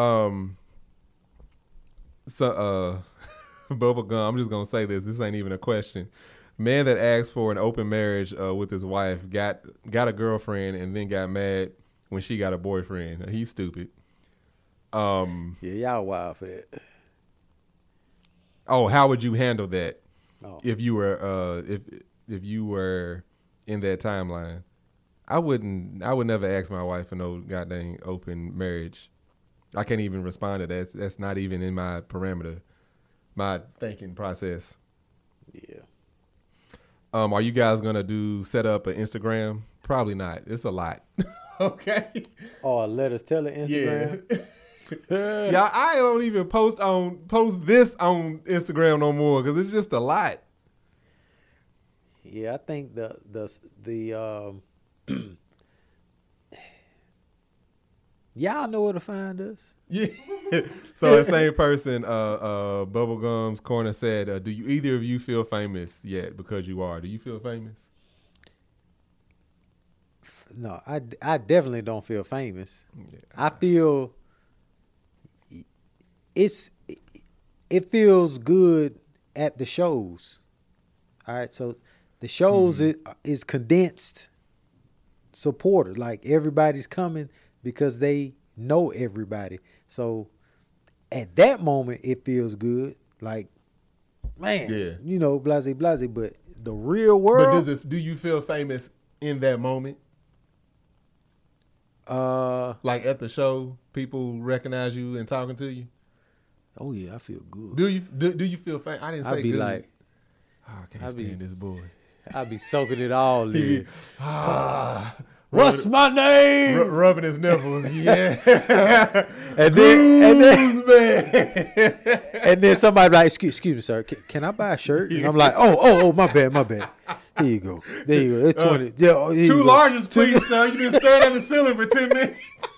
Bubblegum, I'm just gonna say this ain't even a question. Man that asked for an open marriage with his wife got a girlfriend and then got mad when she got a boyfriend. He's stupid. Y'all wild for that. Oh, how would you handle that if you were in that timeline? I would never ask my wife for no goddamn open marriage. I can't even respond to that. That's not even in my parameter, my thinking process. Yeah. Are you guys gonna set up an Instagram? Probably not. It's a lot. Okay. Or let us tell it Instagram. Yeah. Yeah, I don't even post this on Instagram no more because it's just a lot. Yeah, I think the y'all know where to find us. Yeah. So the same person, Bubblegum's Corner said, do you either of you feel famous yet? Because you are. Do you feel famous? No, I definitely don't feel famous. Yeah. I feel it feels good at the shows. All right, so the shows is condensed supporters. Like everybody's coming because they know everybody. So at that moment, it feels good. Like, man, blase, blase. But the real world. But do you feel famous in that moment? Like at the show, people recognize you and talking to you. Oh yeah, I feel good. Do you feel famous? I didn't say. I'd be good. like, I can't stand this boy. I'd be soaking it all in. What's my name? Rubbing his nipples, yeah. and then somebody be like, excuse me, sir, can I buy a shirt? And I'm like, oh, my bad. Here you go. There you go. It's 20. Yeah, two larges, please, sir. You've been staring at the ceiling for 10 minutes.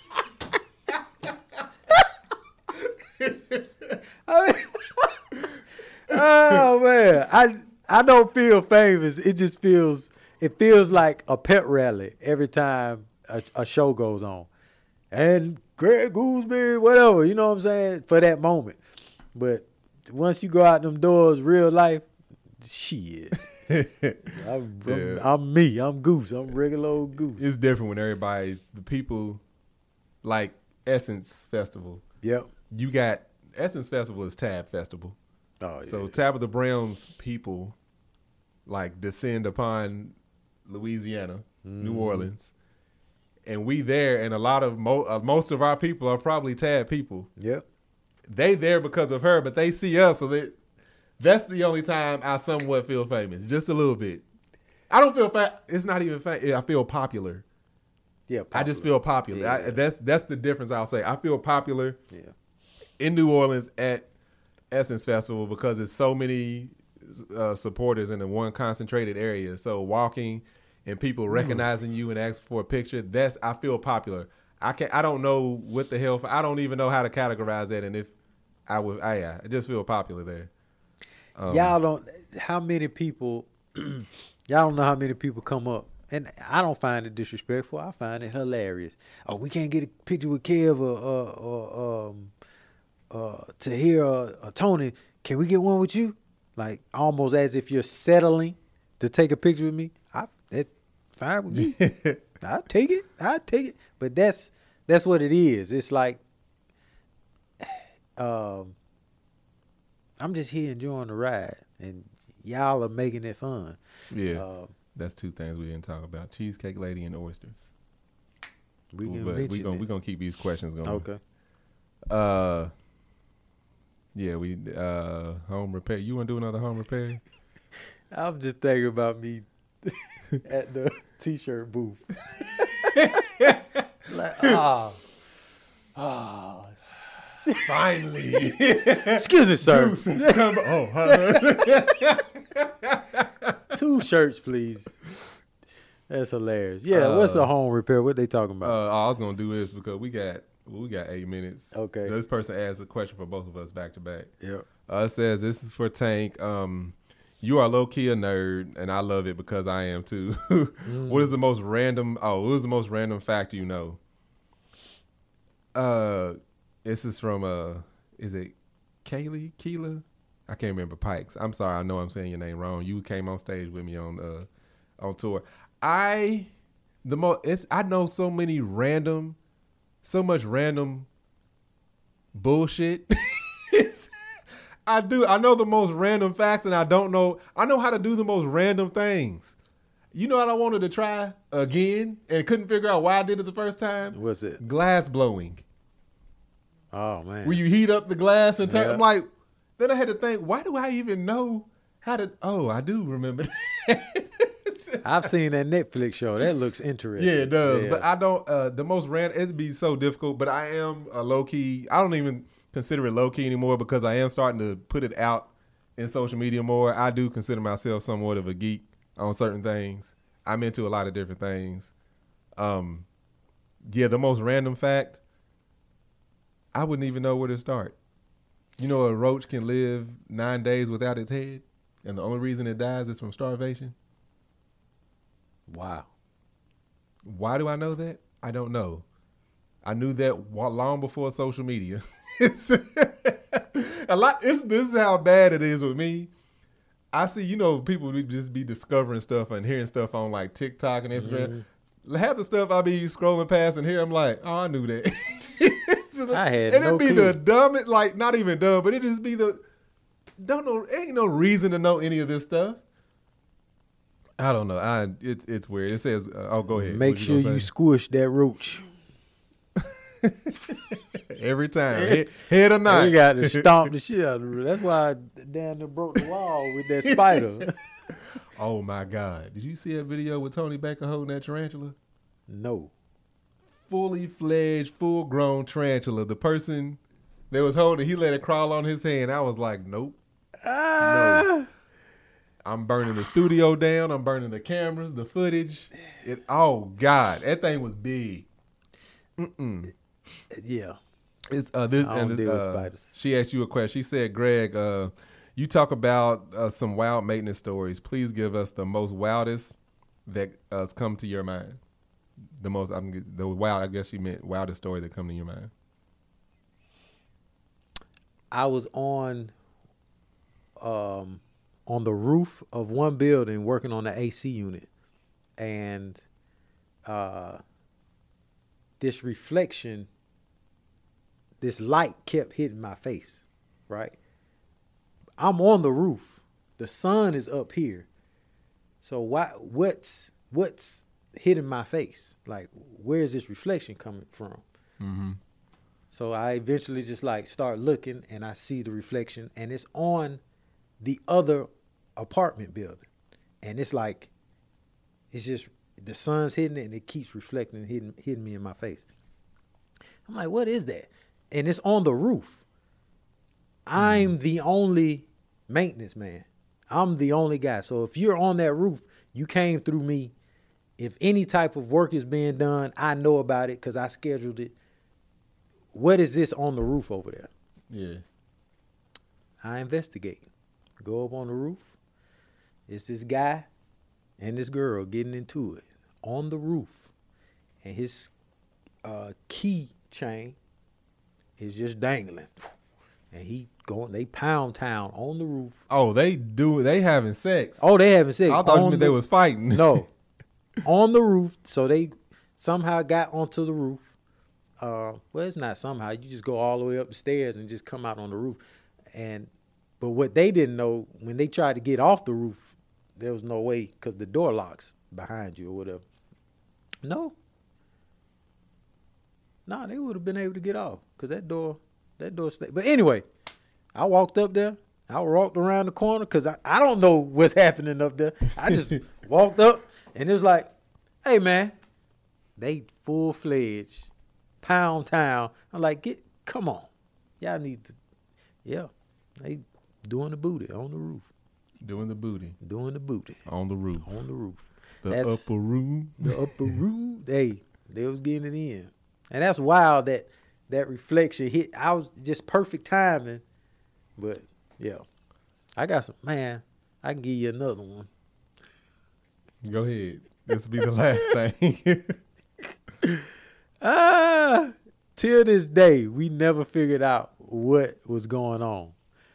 Oh man, I don't feel famous. It just feels like a pep rally every time a show goes on. And Greg Gooseby, whatever, you know what I'm saying, for that moment. But once you go out them doors, real life, shit. I'm me. I'm Goose. I'm regular old Goose. It's different when the people, like Essence Festival. Yep. You got Essence Festival is Tab Festival. Oh yeah. So Tabitha Brown's people like descend upon Louisiana, New Orleans, and we there, and a lot of most of our people are probably Tab people. Yep. They there because of her, but they see us, so that's the only time I somewhat feel famous, just a little bit. I don't feel it's not even I feel popular. Yeah. I just feel popular. Yeah. That's the difference. I'll say I feel popular. Yeah. In New Orleans at Essence Festival because it's so many supporters in the one concentrated area. So walking and people recognizing you and asking for a picture, I feel popular. I don't know what the hell. I don't even know how to categorize that. And if I just feel popular there. Y'all don't. How many people? Y'all don't know how many people come up, and I don't find it disrespectful. I find it hilarious. Oh, we can't get a picture with Kev or Tahir or Tony. Can we get one with you? Like almost as if you're settling to take a picture with me. That's fine with me. I'll take it. But that's what it is. It's like I'm just here enjoying the ride, and y'all are making it fun. Yeah, that's two things we didn't talk about: Cheesecake Lady and oysters. We're gonna keep these questions going. Okay. Yeah, we home repair. You want to do another home repair? I'm just thinking about me at the t-shirt booth. Like, finally. Excuse me, sir. Two shirts, please. That's hilarious. Yeah, what's a home repair? What they talking about? I was gonna do this because we got 8 minutes. Okay. This person asked a question for both of us back to back. Yep. It says, this is for Tank. You are low key a nerd, and I love it because I am too. What is the most random fact you know? This is from is it Keela? I can't remember. Pikes. I'm sorry, I know I'm saying your name wrong. You came on stage with me on tour. I know so much random bullshit. I know the most random facts, and I know how to do the most random things. You know what I wanted to try again and couldn't figure out why I did it the first time? What's it? Glass blowing. Oh, man. Where you heat up the glass and turn. Yeah. I'm like, then I had to think, why do I even know how to? Oh, I do remember that. I've seen that Netflix show. That looks interesting. Yeah, it does. Yeah. But I don't, the most random, it'd be so difficult, but I am a low key, I don't even consider it low key anymore because I am starting to put it out in social media more. I do consider myself somewhat of a geek on certain things. I'm into a lot of different things. Yeah, the most random fact, I wouldn't even know where to start. You know, a roach can live 9 days without its head, and the only reason it dies is from starvation. Wow. Why do I know that? I don't know. I knew that long before social media. This is how bad it is with me. I see, people just be discovering stuff and hearing stuff on like TikTok and Instagram. Mm-hmm. Half the stuff I be scrolling past and here, I'm like, oh, I knew that. I had and no it'd be clue. the dumbest, like not even dumb, but it just be don't know. Ain't no reason to know any of this stuff. I don't know. It's weird. It says, go ahead. Make sure you squish that roach. Every time. Head or not. We got to stomp the shit out of it. That's why I down there broke the wall with that spider. Oh, my God. Did you see that video with Tony Baker holding that tarantula? No. Fully fledged, full grown tarantula. The person that was holding, he let it crawl on his hand. I was like, nope. No. I'm burning the studio down. I'm burning the cameras, the footage. Oh, God. That thing was big. Yeah. It's I don't deal with spiders. She asked you a question. She said, Greg, you talk about some wild maintenance stories. Please give us the most wildest that has come to your mind. I guess she meant wildest story that come to your mind. I was on on the roof of one building working on the AC unit, and this reflection, this light kept hitting my face, right? I'm on the roof. The sun is up here. So what's hitting my face? Like, where's this reflection coming from? Mm-hmm. So I eventually just like start looking, and I see the reflection, and it's on the other apartment building. And it's like, it's just, the sun's hitting it and it keeps reflecting, hitting me in my face. I'm like, what is that? And it's on the roof. I'm the only maintenance man. I'm the only guy. So if you're on that roof, you came through me. If any type of work is being done, I know about it because I scheduled it. What is this on the roof over there? Yeah. I investigate. Go up on the roof. It's this guy and this girl getting into it on the roof. And his key chain is just dangling. And they pound town on the roof. Oh, they having sex. Oh, they having sex. I thought they was fighting. No. On the roof. So they somehow got onto the roof. Well, it's not somehow. You just go all the way up the stairs and just come out on the roof. But what they didn't know, when they tried to get off the roof, there was no way because the door locks behind you or whatever. No, they would have been able to get off because that door stayed. But anyway, I walked up there. I walked around the corner because I don't know what's happening up there. I just walked up, and it was like, hey, man, they full-fledged pound town. I'm like, come on. Y'all need to, yeah, they doing the booty on the roof. Doing the booty. On the roof. The upper room. The upper room. They was getting it in. And that's wild that reflection hit. I was just perfect timing. But, yeah. I got some, man, I can give you another one. Go ahead. This will be the last thing. Till this day, we never figured out what was going on.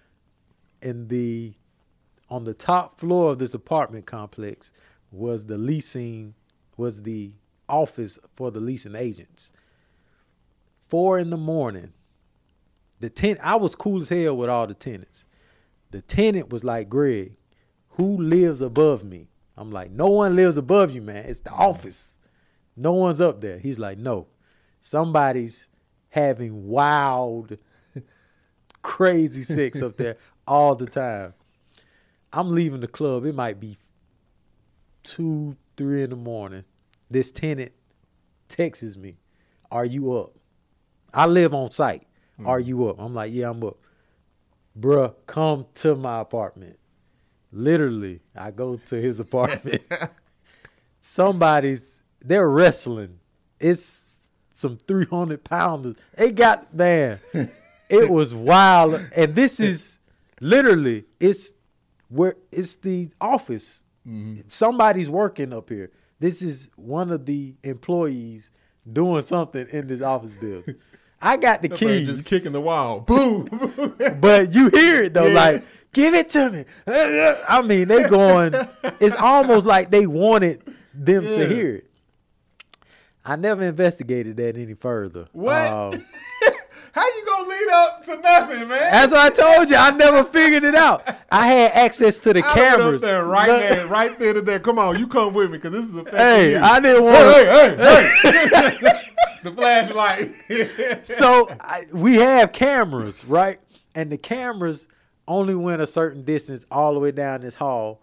On the top floor of this apartment complex was the office for the leasing agents. 4 a.m, I was cool as hell with all the tenants. The tenant was like, Greg, who lives above me? I'm like, no one lives above you, man. It's the office. No one's up there. He's like, no, somebody's having wild, crazy sex up there all the time. I'm leaving the club. It might be 2, 3 a.m. This tenant texts me, are you up? I live on site. Are you up? I'm like, yeah, I'm up. Bruh, come to my apartment. Literally, I go to his apartment. They're wrestling. It's some 300-pounders. They got, man, it was wild. And this is literally, it's the office. Mm-hmm. Somebody's working up here. This is one of the employees doing something in this office building. I got the keys. Just kicking the wall. Boom. But you hear it, though, like, give it to me. I mean, they going, it's almost like they wanted them to hear it. I never investigated that any further. What? How you gonna lead up to nothing, man? That's what I told you. I never figured it out. I had access to the cameras. Up there, right there to there. Come on, you come with me because this is a Hey, I didn't want Hey. The flashlight. So we have cameras, right? And the cameras only went a certain distance all the way down this hall.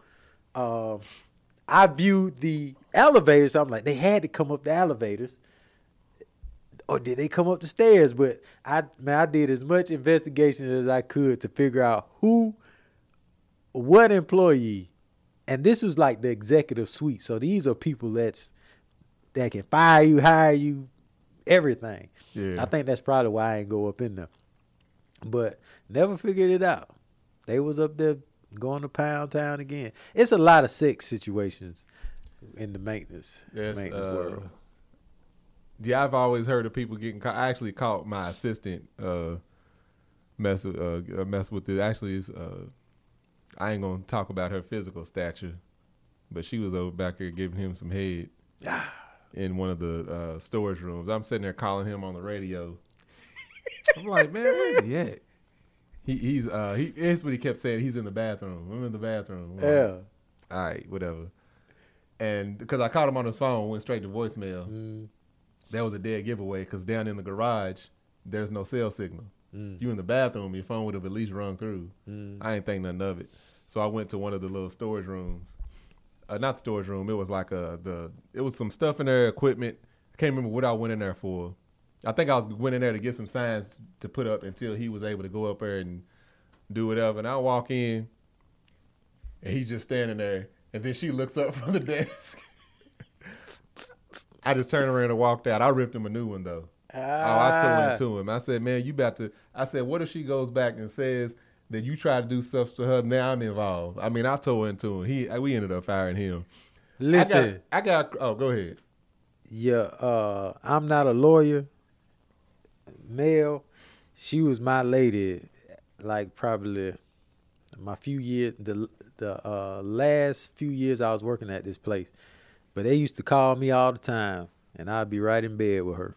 I viewed the elevators. So I'm like, they had to come up the elevators. Or did they come up the stairs? But I did as much investigation as I could to figure out what employee. And this was like the executive suite. So these are people that can fire you, hire you, everything. Yeah. I think that's probably why I ain't go up in there. But never figured it out. They was up there going to Pound Town again. It's a lot of sex situations in the maintenance world. Yeah, I've always heard of people getting caught. I actually caught my assistant mess with it. Actually, it's I ain't gonna talk about her physical stature, but she was over back here giving him some head in one of the storage rooms. I'm sitting there calling him on the radio. I'm like, man, where's he at? He's what he kept saying. He's in the bathroom. I'm in the bathroom. I'm like, all right, whatever. And because I caught him on his phone, went straight to voicemail. That was a dead giveaway because down in the garage, there's no cell signal. You in the bathroom, your phone would have at least rung through. I ain't think nothing of it. So I went to one of the little storage rooms. Not storage room. It was like it was some stuff in there, equipment. I can't remember what I went in there for. I think I went in there to get some signs to put up until he was able to go up there and do whatever. And I walk in, and he's just standing there. And then she looks up from the desk. I just turned around and walked out. I ripped him a new one, though. I told it to him. I said, man, I said, what if she goes back and says that you try to do stuff to her? Now I'm involved. I mean, I told it to him. We ended up firing him. Listen. Go ahead. Yeah, I'm not a lawyer. Mel, she was my lady, like probably my few years, the last few years I was working at this place. But they used to call me all the time, and I'd be right in bed with her.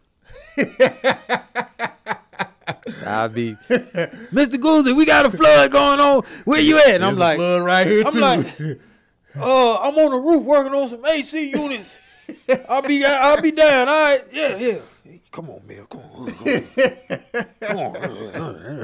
I'd be, Mr. Goolsey, we got a flood going on. Where you at? And I'm like, flood right here I'm too. like, I'm on the roof working on some AC units. I'll be down. All right, yeah. Come on, Mel. Come on.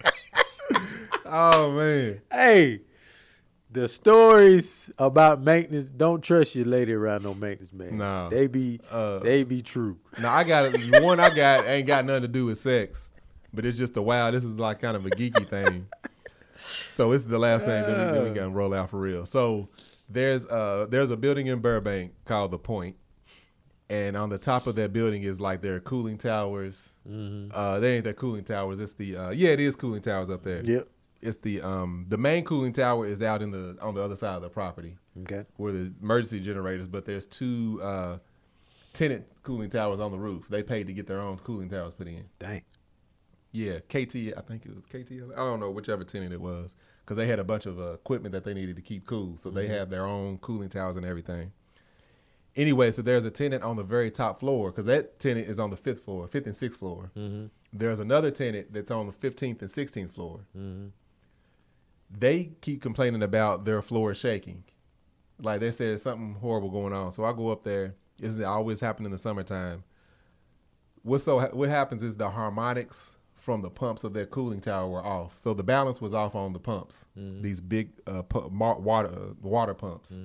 Oh man. Hey, the stories about maintenance, don't trust your lady around no maintenance man. No. They be true. Now I got the one I got ain't got nothing to do with sex, but it's just this is like kind of a geeky thing. So it's the last thing that we got to roll out for real. So there's a building in Burbank called The Point, and on the top of that building is like their cooling towers. They ain't their cooling towers. It's it is cooling towers up there. Yep. It's the main cooling tower is out on the other side of the property. Okay. Where the emergency generators, but there's two tenant cooling towers on the roof. They paid to get their own cooling towers put in. Dang. Yeah, I think it was KT. I don't know whichever tenant it was, because they had a bunch of equipment that they needed to keep cool, so they have their own cooling towers and everything. Anyway, so there's a tenant on the very top floor, because that tenant is on the 5th and 6th floor. There's another tenant that's on the 15th and 16th floor. They keep complaining about their floor shaking. Like they said, there's something horrible going on. So I go up there. This always happen in the summertime. What happens is the harmonics from the pumps of their cooling tower were off. So the balance was off on the pumps, these big water pumps.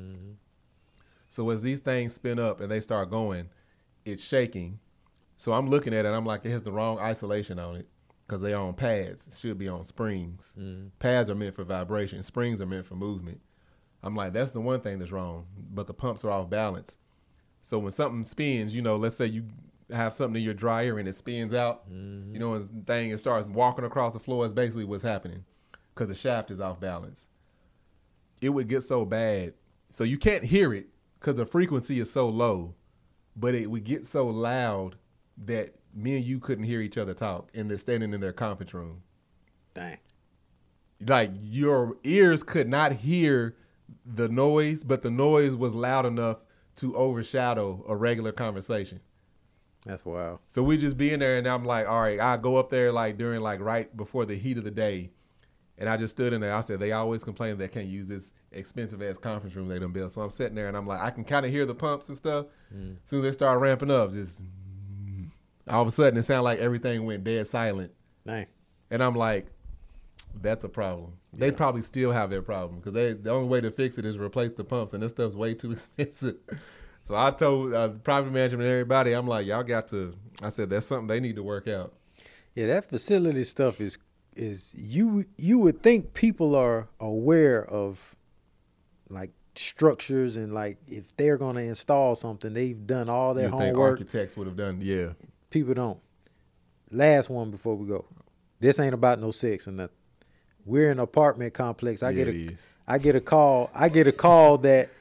So as these things spin up and they start going, it's shaking. So I'm looking at it, I'm like, it has the wrong isolation on it because they're on pads. It should be on springs. Pads are meant for vibration. Springs are meant for movement. I'm like, that's the one thing that's wrong, but the pumps are off balance. So when something spins, let's say you have something in your dryer and it spins out, and it starts walking across the floor, is basically what's happening because the shaft is off balance. It would get so bad. So you can't hear it because the frequency is so low, but it would get so loud that me and you couldn't hear each other talk, and they're standing in their conference room. Dang. Like your ears could not hear the noise, but the noise was loud enough to overshadow a regular conversation. That's wild. So we just be in there, and I'm like, all right, I go up there like during like right before the heat of the day, and I just stood in there. I said, they always complain they can't use this expensive ass conference room they done built. So I'm sitting there, and I'm like, I can kind of hear the pumps and stuff. As soon as they start ramping up, just all of a sudden it sounded like everything went dead silent. Dang. And I'm like, that's a problem. Yeah. They probably still have their problem because the only way to fix it is replace the pumps, and this stuff's way too expensive. So I told property management and everybody, I'm like, y'all got to, I said, that's something they need to work out. Yeah, that facility stuff is you would think people are aware of like structures and like if they're going to install something, they've done all their homework. Think architects would have done, yeah. People don't. Last one before we go. This ain't about no sex or nothing. We're in an apartment complex. I get a call that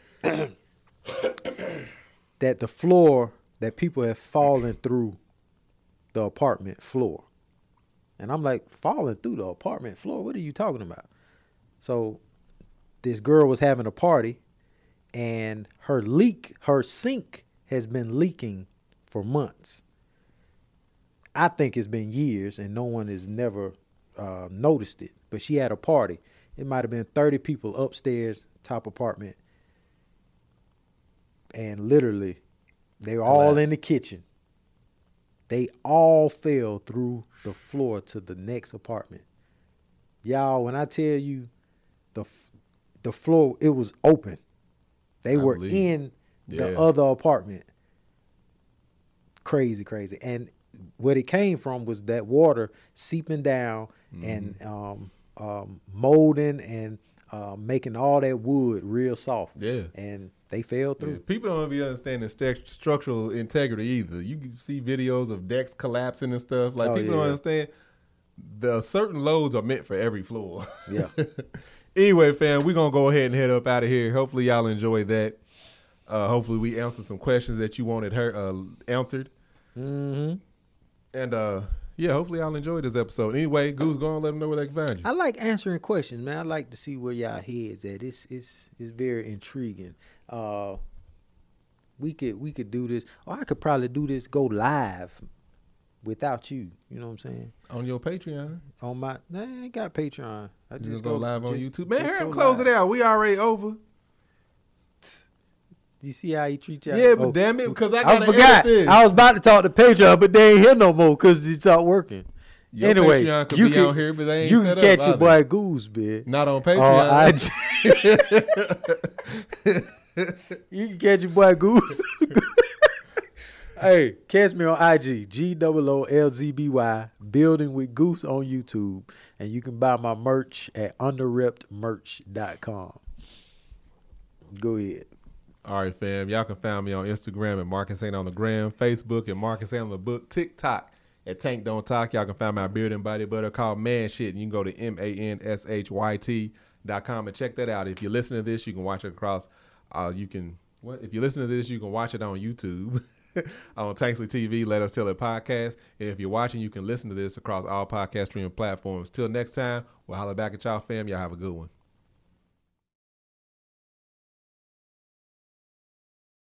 that the floor that people have fallen through the apartment floor. And I'm like, falling through the apartment floor? What are you talking about? So this girl was having a party, and her sink has been leaking for months. I think it's been years, and no one has never noticed it. But she had a party. It might have been 30 people upstairs, top apartment. And literally, they were all in the kitchen. They all fell through the floor to the next apartment. Y'all, when I tell you the floor, it was open. They were in the other apartment. Crazy. And what it came from was that water seeping down and molding and making all that wood real soft. Yeah. And they fell through. Yeah. People don't be understanding structural integrity either. You can see videos of decks collapsing and stuff. Like, people don't understand the certain loads are meant for every floor. Yeah. Anyway, fam, we're going to go ahead and head up out of here. Hopefully y'all enjoyed that. Hopefully we answered some questions that you wanted answered. Mm-hmm. And hopefully y'all enjoyed this episode. Anyway, Goose, go on, let them know where they can find you. I like answering questions, man. I like to see where y'all heads at. It's very intriguing. We could do this, or I could probably do this, go live without you. You know what I'm saying? On your Patreon. On my, I ain't got Patreon. I just go live on YouTube. Man, hurry up, close it out. We already over. You see how he treat y'all? Yeah, but damn it, because I forgot. This. I was about to talk to Patreon, but they ain't here no more because he stopped working. Your anyway, Patreon could you be can, out here, but they ain't you set can catch up, your boy Goose, man. Not on Patreon. You can catch your boy Goose. Hey, catch me on IG, GOOLZBY, Building with Goose on YouTube. And you can buy my merch at underreptmerch.com. Go ahead. All right, fam. Y'all can find me on Instagram at Marcus Ain't on the Gram, Facebook at Marcus Ain't on the Book, TikTok at Tank Don't Talk. Y'all can find my beard and body butter called Man Shit. And you can go to MANSHYT.com and check that out. If you listen to this, you can watch it across. If you listen to this, you can watch it on YouTube. On Tanksley TV, Let Us Tell It podcast. And if you're watching, you can listen to this across all podcast streaming platforms. Till next time, we'll holler back at y'all, fam. Y'all have a good one.